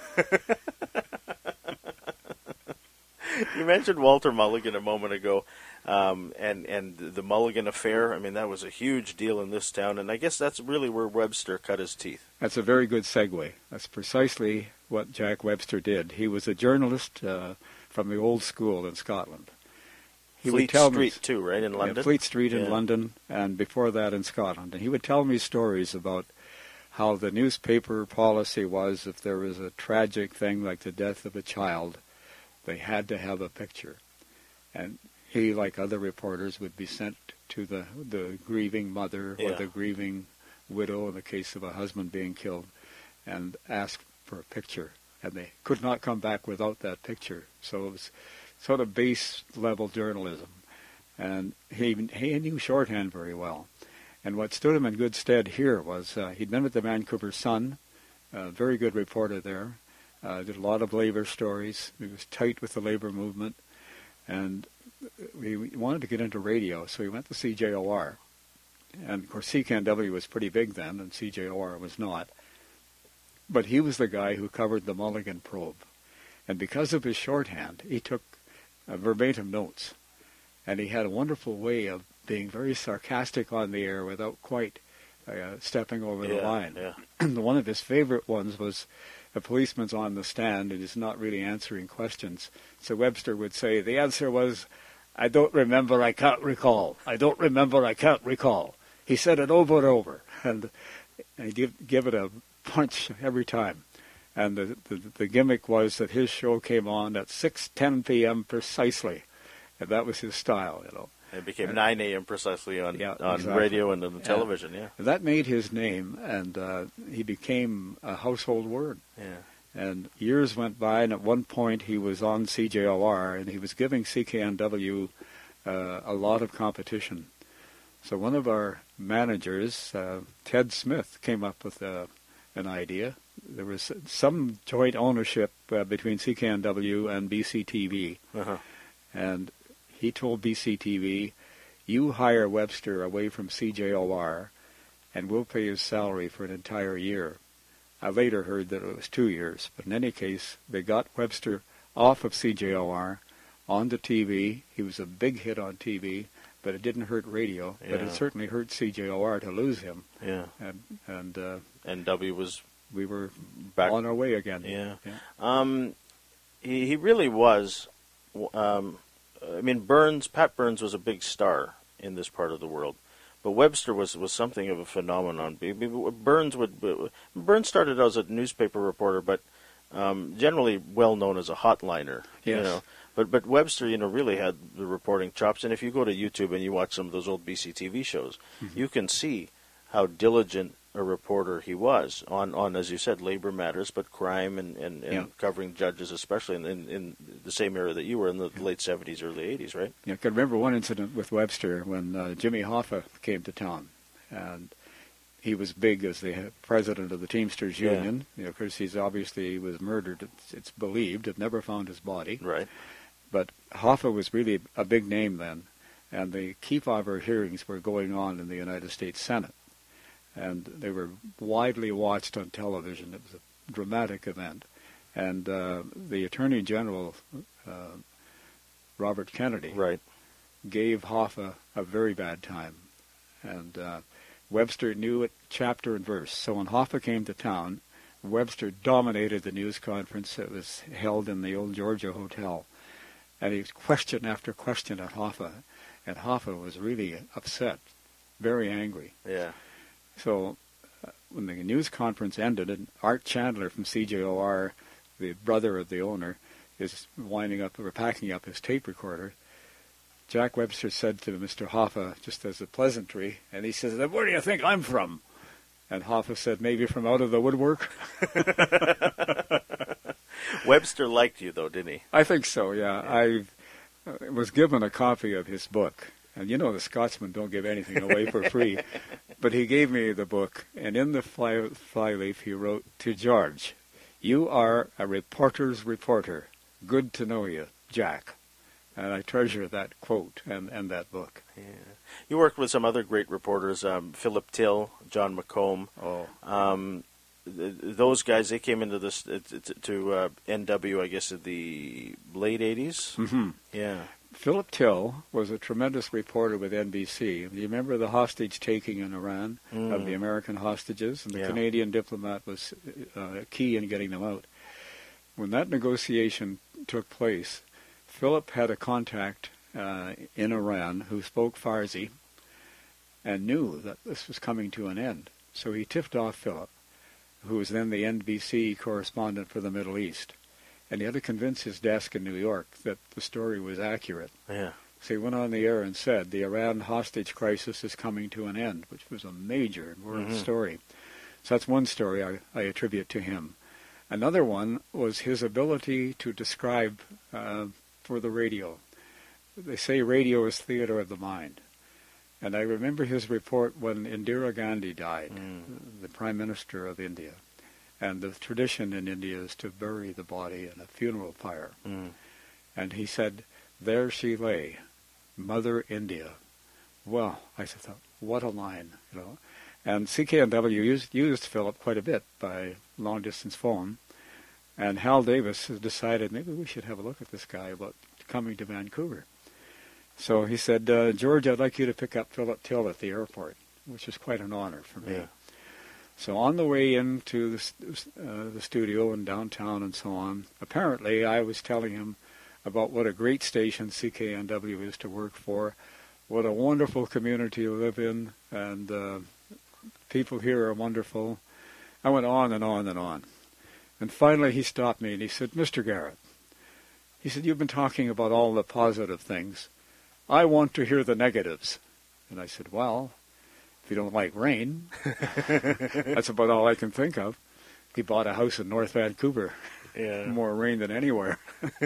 You mentioned Walter Mulligan a moment ago, and the Mulligan affair. I mean, that was a huge deal in this town, and I guess that's really where Webster cut his teeth. That's a very good segue. That's precisely what Jack Webster did. He was a journalist from the old school in Scotland. Fleet Street, too, right, in London? Yeah, Fleet Street in London, and before that in Scotland. And he would tell me stories about how the newspaper policy was if there was a tragic thing like the death of a child, they had to have a picture. And he, like other reporters, would be sent to the grieving mother or the grieving widow in the case of a husband being killed and ask for a picture. And they could not come back without that picture. So it was sort of base-level journalism. And he knew shorthand very well. And what stood him in good stead here was he'd been with the Vancouver Sun, a very good reporter there, did a lot of labor stories. He was tight with the labor movement. And we wanted to get into radio, so we went to CJOR. And, of course, CKNW was pretty big then, and CJOR was not. But he was the guy who covered the Mulligan probe. And because of his shorthand, he took verbatim notes. And he had a wonderful way of being very sarcastic on the air without quite stepping over the line. Yeah. One of his favorite ones was a policeman's on the stand and is not really answering questions. So Webster would say, the answer was, I don't remember, I can't recall. I don't remember, I can't recall. He said it over and over. And he'd give it a punch every time. And the gimmick was that his show came on at 6:10 p.m. precisely. And that was his style, It became 9 a.m. precisely on exactly. radio and on the television, yeah. That made his name, and he became a household word. Yeah. And years went by, and at one point he was on CJOR, and he was giving CKNW a lot of competition. So one of our managers, Ted Smith, came up with an idea. There was some joint ownership between CKNW and BCTV. Uh-huh. And he told BCTV, you hire Webster away from CJOR, and we'll pay his salary for an entire year. I later heard that it was 2 years, but in any case, they got Webster off of CJOR, onto TV. He was a big hit on TV, but it didn't hurt radio, but it certainly hurt CJOR to lose him. Yeah. And W was... We were back on our way again. Yeah. He really was... Pat Burns was a big star in this part of the world, but Webster was something of a phenomenon. Burns started out as a newspaper reporter, but generally well known as a hotliner. Yes. You know, but Webster, really had the reporting chops. And if you go to YouTube and you watch some of those old BCTV shows, you can see how diligent a reporter he was on, as you said, labor matters, but crime and covering judges, especially in the same era that you were in the late 70s, early 80s, right? Yeah, I can remember one incident with Webster when Jimmy Hoffa came to town, and he was big as the president of the Teamsters Union. Of course, he was murdered. It's believed. They've never found his body. Right. But Hoffa was really a big name then, and the Kefauver hearings were going on in the United States Senate. And they were widely watched on television. It was a dramatic event. And the Attorney General, Robert Kennedy, gave Hoffa a very bad time. And Webster knew it chapter and verse. So when Hoffa came to town, Webster dominated the news conference that was held in the old Georgia Hotel. And he was question after question at Hoffa. And Hoffa was really upset, very angry. Yeah. So when the news conference ended, and Art Chandler from CJOR, the brother of the owner, is packing up his tape recorder, Jack Webster said to Mr. Hoffa, just as a pleasantry, and he says, "Where do you think I'm from?" And Hoffa said, "Maybe from out of the woodwork." Webster liked you, though, didn't he? I think so, yeah. I was given a copy of his book. And the Scotsmen don't give anything away for free. But he gave me the book, and in the flyleaf he wrote, "To George, you are a reporter's reporter. Good to know you, Jack." And I treasure that quote and that book. Yeah. You worked with some other great reporters, Philip Till, John McComb. Those guys, they came into this to NW, I guess, in the late 80s? Mm-hmm. Yeah. Philip Till was a tremendous reporter with NBC. Do you remember the hostage-taking in Iran of the American hostages? And the Canadian diplomat was key in getting them out. When that negotiation took place, Philip had a contact in Iran who spoke Farsi and knew that this was coming to an end. So he tipped off Philip, who was then the NBC correspondent for the Middle East. And he had to convince his desk in New York that the story was accurate. Yeah. So he went on the air and said, the Iran hostage crisis is coming to an end, which was a major world story. So that's one story I attribute to him. Another one was his ability to describe for the radio. They say radio is theater of the mind. And I remember his report when Indira Gandhi died, the Prime Minister of India. And the tradition in India is to bury the body in a funeral pyre. And he said, there she lay, Mother India. Well, I thought, what a line, And CKNW used Philip quite a bit by long-distance phone. And Hal Davis has decided maybe we should have a look at this guy about coming to Vancouver. So he said, George, I'd like you to pick up Philip Till at the airport, which is quite an honor for me. Yeah. So on the way into the studio in downtown and so on, apparently I was telling him about what a great station CKNW is to work for, what a wonderful community to live in, and people here are wonderful. I went on and on and on. And finally he stopped me and he said, Mr. Garrett, he said, you've been talking about all the positive things. I want to hear the negatives. And I said, well, if you don't like rain, that's about all I can think of. He bought a house in North Vancouver. Yeah. More rain than anywhere.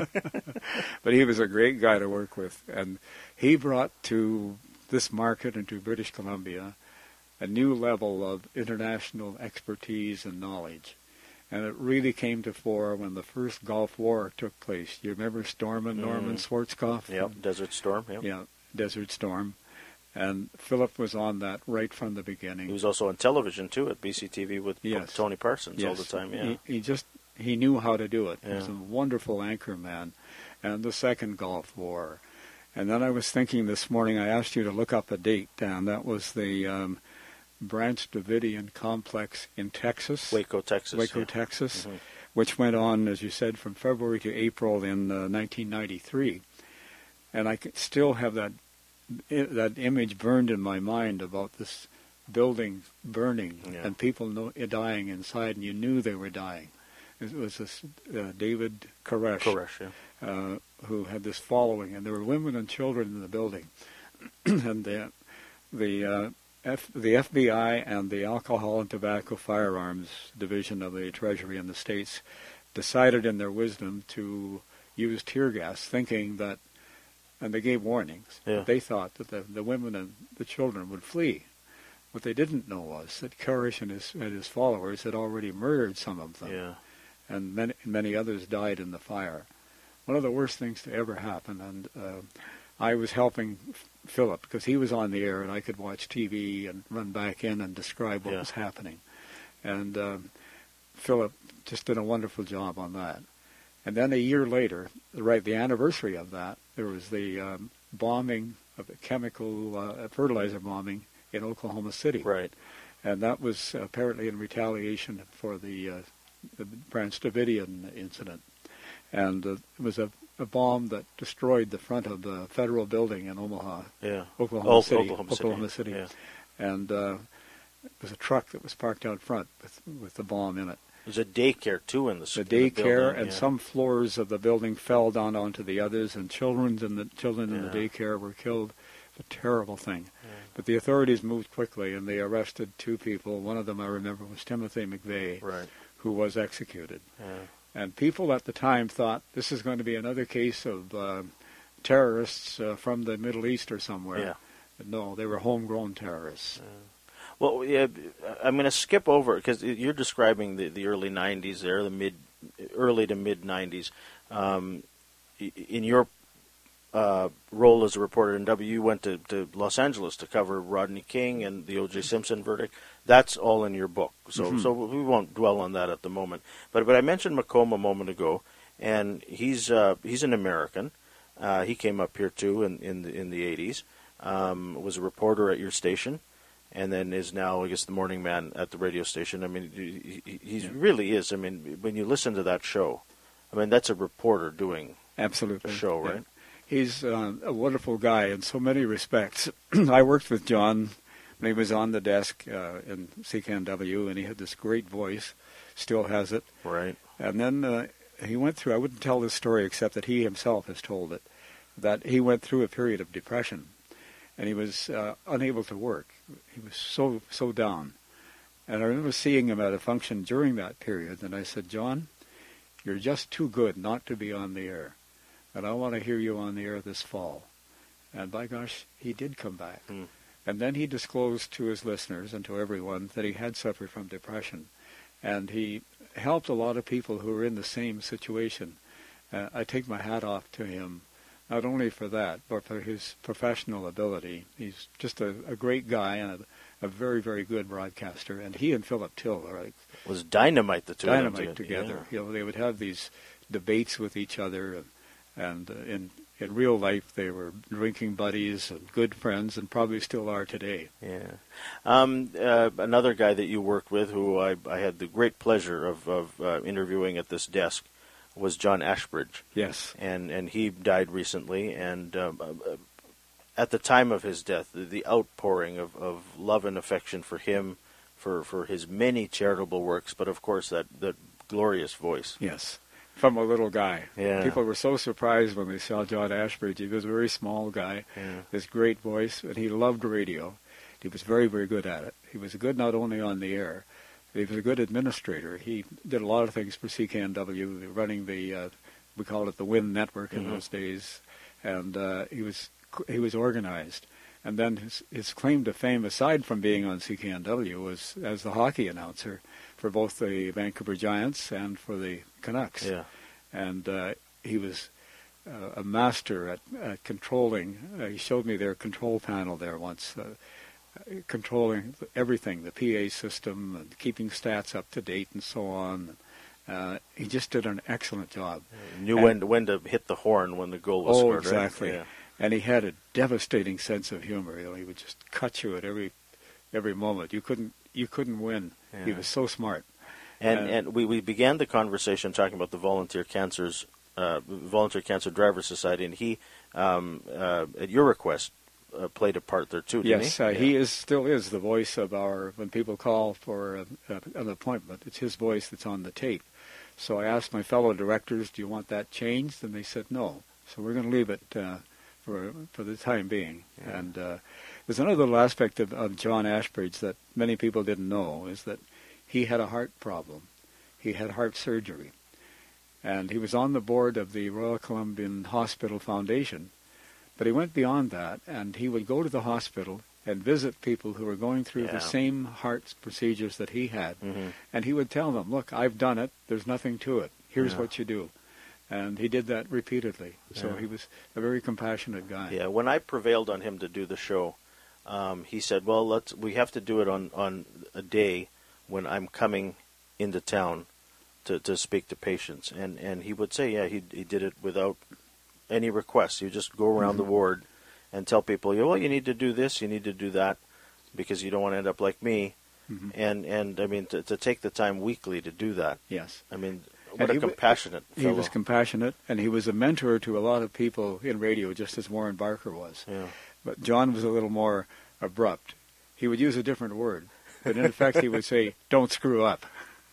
But he was a great guy to work with. And he brought to this market and to British Columbia a new level of international expertise and knowledge. And it really came to fore when the first Gulf War took place. You remember Norman Schwarzkopf? Yep, Desert Storm. Yep. Yeah, Desert Storm. And Philip was on that right from the beginning. He was also on television, too, at BCTV with Tony Parsons all the time. Yeah. He knew how to do it. Yeah. He was a wonderful anchor man. And the second Gulf War. And then I was thinking this morning, I asked you to look up a date, Dan. That was the Branch Davidian complex in Texas. Waco, Texas. Texas, which went on, as you said, from February to April in 1993. And I still have that image burned in my mind about this building burning and people dying inside, and you knew they were dying. It was this David Koresh, who had this following, and there were women and children in the building. And the FBI and the Alcohol and Tobacco Firearms Division of the Treasury in the States decided in their wisdom to use tear gas, thinking that, and they gave warnings, they thought that the women and the children would flee. What they didn't know was that Koresh and his followers had already murdered some of them, and many others died in the fire. One of the worst things to ever happen, and I was helping Philip because he was on the air and I could watch TV and run back in and describe what was happening. And Philip just did a wonderful job on that. And then a year later, the anniversary of that, there was the bombing of the chemical fertilizer bombing in Oklahoma City. Right. And that was apparently in retaliation for the Branch Davidian incident. And it was a bomb that destroyed the front of the federal building in Omaha, Oklahoma City. Yeah. And it was a truck that was parked out front with the bomb in it. There's a daycare, too, in the daycare, and some floors of the building fell down onto the others, and children in the daycare were killed. It's a terrible thing. Yeah. But the authorities moved quickly, and they arrested two people. One of them, I remember, was Timothy McVeigh, who was executed. Yeah. And people at the time thought this is going to be another case of terrorists from the Middle East or somewhere. Yeah. But no, they were homegrown terrorists. Yeah. Well, I'm going to skip over, because you're describing the early 90s there, early to mid-90s. In your role as a reporter in W, you went to Los Angeles to cover Rodney King and the O.J. Simpson verdict. That's all in your book, so we won't dwell on that at the moment. But I mentioned Macomb a moment ago, and he's an American. He came up here too in the 80s. Was a reporter at your station, and then is now, I guess, the morning man at the radio station. I mean, he really is. I mean, when you listen to that show, I mean, that's a reporter doing a show, right? Yeah. He's a wonderful guy in so many respects. I worked with John when he was on the desk in CKNW, and he had this great voice, still has it. Right. And then he went through, I wouldn't tell this story except that he himself has told it, that he went through a period of depression, and he was unable to work. He was so down. And I remember seeing him at a function during that period, and I said, John, you're just too good not to be on the air. And I want to hear you on the air this fall. And by gosh, he did come back. Mm. And then he disclosed to his listeners and to everyone that he had suffered from depression. And he helped a lot of people who were in the same situation. I take my hat off to him, not only for that, but for his professional ability. He's just a great guy and a very, very good broadcaster. And he and Philip Till are like... was dynamite, the two of them. Dynamite together. Yeah. You know, they would have these debates with each other, and in real life, they were drinking buddies and good friends, and probably still are today. Yeah. Another guy that you worked with, who I had the great pleasure of interviewing at this desk, was John Ashbridge. Yes. And he died recently, and at the time of his death, the outpouring of love and affection for him, for his many charitable works, but of course that glorious voice. Yes. from a little guy. Yeah. People were so surprised when they saw John Ashbridge. He was a very small guy, this great voice, and he loved radio. He was very, very good at it. He was good not only on the air, but he was a good administrator. He did a lot of things for CKNW, running the, we called it the WIN network in those days, and he was organized. And then his claim to fame, aside from being on CKNW, was as the hockey announcer for both the Vancouver Giants and for the Canucks. Yeah. And he was a master at controlling. He showed me their control panel there once, controlling everything, the PA system, and keeping stats up to date and so on. He just did an excellent job. Knew when to hit the horn when the goal was scored. Exactly. Right? Yeah. And he had a devastating sense of humor. He would just cut you at every moment. You couldn't win. Yeah. He was so smart. And we began the conversation talking about the Volunteer Cancer Drivers Society, and he, at your request, played a part there too, didn't yes, he? He still is the voice of when people call for an appointment. It's his voice that's on the tape. So I asked my fellow directors, do you want that changed? And they said no. So we're going to leave it for the time being. Yeah. And there's another little aspect of John Ashbridge that many people didn't know, is that he had a heart problem. He had heart surgery. And he was on the board of the Royal Columbian Hospital Foundation. But he went beyond that, and he would go to the hospital and visit people who were going through the same heart procedures that he had. Mm-hmm. And he would tell them, look, I've done it. There's nothing to it. Here's what you do. And he did that repeatedly. So he was a very compassionate guy. Yeah, when I prevailed on him to do the show, he said, well, we have to do it on a day when I'm coming into town to speak to patients. And he would say, he did it without any requests. You just go around the ward and tell people, well, you need to do this, you need to do that, because you don't want to end up like me. Mm-hmm. And I mean, to take the time weekly to do that. Yes. I mean, what a compassionate fellow. He was compassionate, and he was a mentor to a lot of people in radio, just as Warren Barker was. Yeah. But John was a little more abrupt. He would use a different word, but in effect he would say, don't screw up.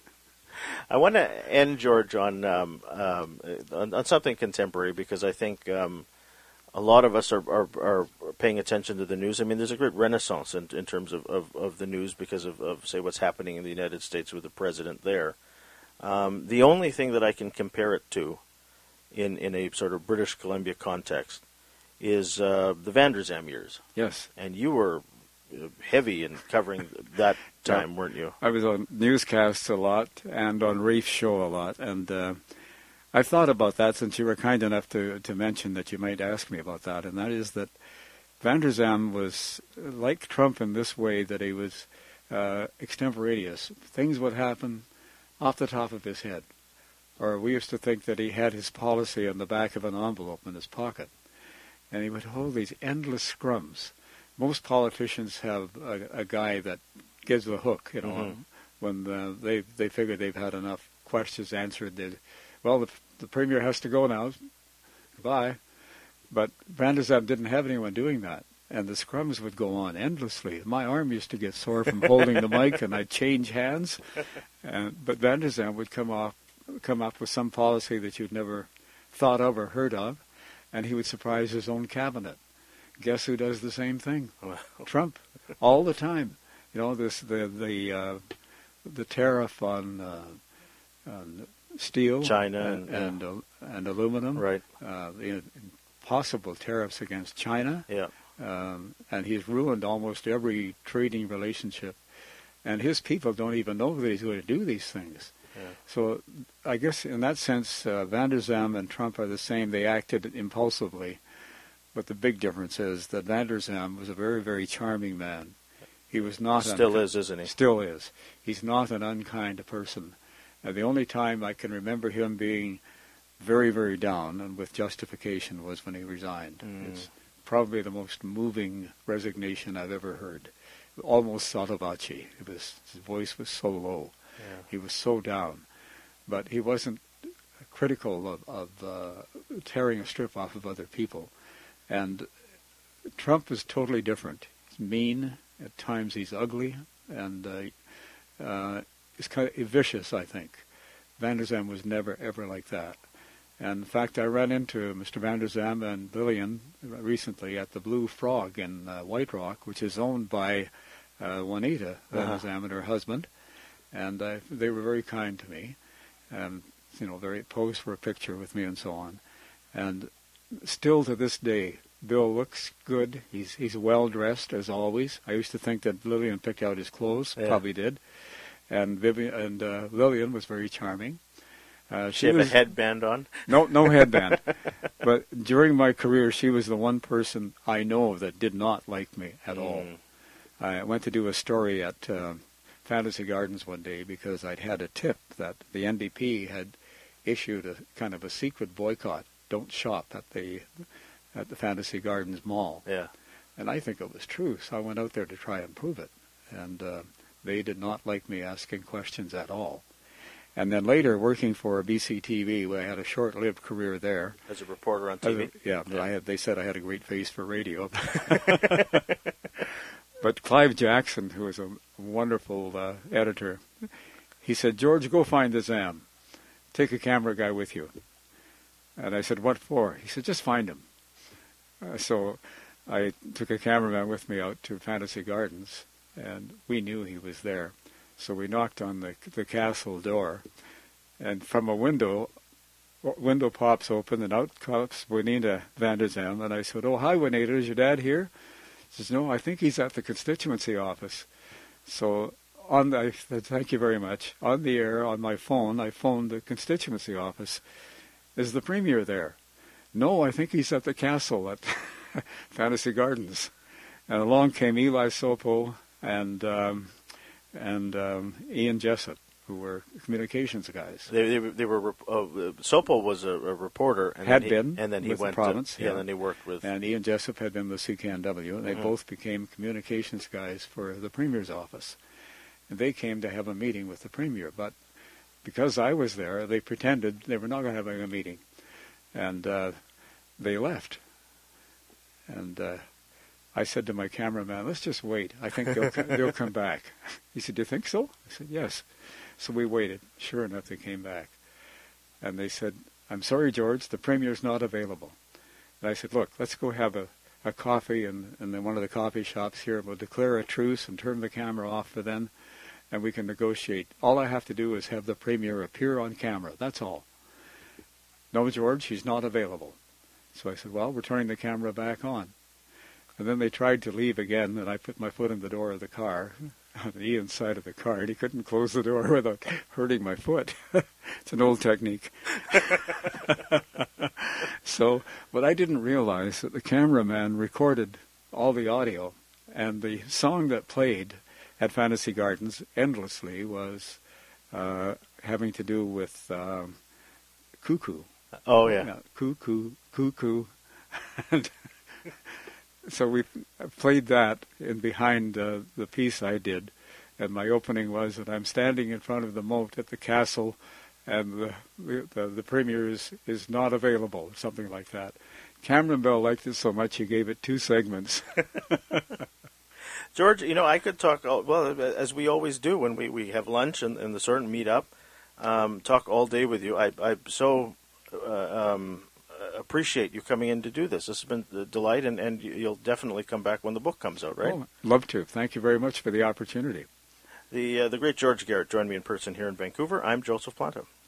I want to end, George, on something contemporary, because I think a lot of us are paying attention to the news. I mean, there's a great renaissance in terms of the news because of, say, what's happening in the United States with the president there. The only thing that I can compare it to in a sort of British Columbia context is the Van der Zam years. Yes. And you were heavy in covering that time, weren't you? I was on newscasts a lot and on Reef's show a lot, and I've thought about that since you were kind enough to mention that you might ask me about that, and that is that Van der Zam was like Trump in this way, that he was extemporaneous. Things would happen off the top of his head. Or we used to think that he had his policy on the back of an envelope in his pocket. And he would hold these endless scrums. Most politicians have a guy that gives the hook, when they figure they've had enough questions answered. The Premier has to go now. Goodbye. But Van der Zam didn't have anyone doing that. And the scrums would go on endlessly. My arm used to get sore from holding the mic, and I'd change hands. But Van der Zam would come up with some policy that you'd never thought of or heard of, and he would surprise his own cabinet. Guess who does the same thing? Trump, all the time. The tariff on steel, China, and aluminum, right? The possible tariffs against China. Yeah. And he's ruined almost every trading relationship. And his people don't even know that he's going to do these things. Yeah. So I guess in that sense, Van der Zam and Trump are the same. They acted impulsively. But the big difference is that Van der Zam was a very, very charming man. He was not... Still is, isn't he? Still is. He's not an unkind person. The only time I can remember him being very, very down, and with justification, was when he resigned. It's probably the most moving resignation I've ever heard. Almost Salvatore. His voice was so low. Yeah. He was so down. But he wasn't critical of tearing a strip off of other people. And Trump is totally different. He's mean. At times he's ugly. And he's kind of vicious, I think. Van der Zam was never, ever like that. And in fact, I ran into Mr. Van der Zam and Lillian recently at the Blue Frog in White Rock, which is owned by Juanita Van der Zam and her husband. And they were very kind to me, and very posed for a picture with me and so on. And still to this day, Bill looks good. He's well dressed as always. I used to think that Lillian picked out his clothes, probably did. And Lillian was very charming. She had a headband on? No headband. But during my career, she was the one person I know that did not like me at all. I went to do a story at Fantasy Gardens one day because I'd had a tip that the NDP had issued a kind of a secret boycott. Don't shop at the Fantasy Gardens Mall. Yeah. And I think it was true, so I went out there to try and prove it. And they did not like me asking questions at all. And then later, working for BCTV, I had a short-lived career there. As a reporter on TV? They said I had a great face for radio. But Clive Jackson, who was a wonderful editor, he said, "George, go find the Zam. Take a camera guy with you." And I said, "What for?" He said, "Just find him." So I took a cameraman with me out to Fantasy Gardens, and we knew he was there. So we knocked on the castle door, and from a window pops open, and out comes Juanita Van der Zam, and I said, "Oh, hi, Juanita, is your dad here?" She says, "No, I think he's at the constituency office." So I said, "Thank you very much." On the air, on my phone, I phoned the constituency office. "Is the Premier there?" "No, I think he's at the castle at Fantasy Gardens." And along came Eli Sopo and Ian Jessup, who were communications guys. They were Sopo was a reporter, and then he went the province. and then he worked with. And Ian Jessup had been with CKNW, and they both became communications guys for the Premier's office. And they came to have a meeting with the Premier, but because I was there, they pretended they were not going to have a meeting, and they left. And I said to my cameraman, "Let's just wait. I think they'll come back." He said, "Do you think so?" I said, "Yes." So we waited. Sure enough, they came back. And they said, "I'm sorry, George, the Premier's not available." And I said, "Look, let's go have a coffee in one of the coffee shops here. We'll declare a truce and turn the camera off for then, and we can negotiate. All I have to do is have the Premier appear on camera. That's all." "No, George, he's not available." So I said, "Well, we're turning the camera back on." And then they tried to leave again, and I put my foot in the door of the car, on Ian's side of the car, and he couldn't close the door without hurting my foot. It's an old technique. So, but I didn't realize that the cameraman recorded all the audio, and the song that played at Fantasy Gardens endlessly was having to do with cuckoo. Oh, yeah. Cuckoo, cuckoo. And so we played that in behind the piece I did, and my opening was that I'm standing in front of the moat at the castle, and the Premier is not available, something like that. Cameron Bell liked it so much he gave it 2 segments. George, I could talk, as we always do when we have lunch and the certain meet up, talk all day with you. I so appreciate you coming in to do this. This has been a delight, and you'll definitely come back when the book comes out, right? Oh, love to. Thank you very much for the opportunity. The great George Garrett joined me in person here in Vancouver. I'm Joseph Planta.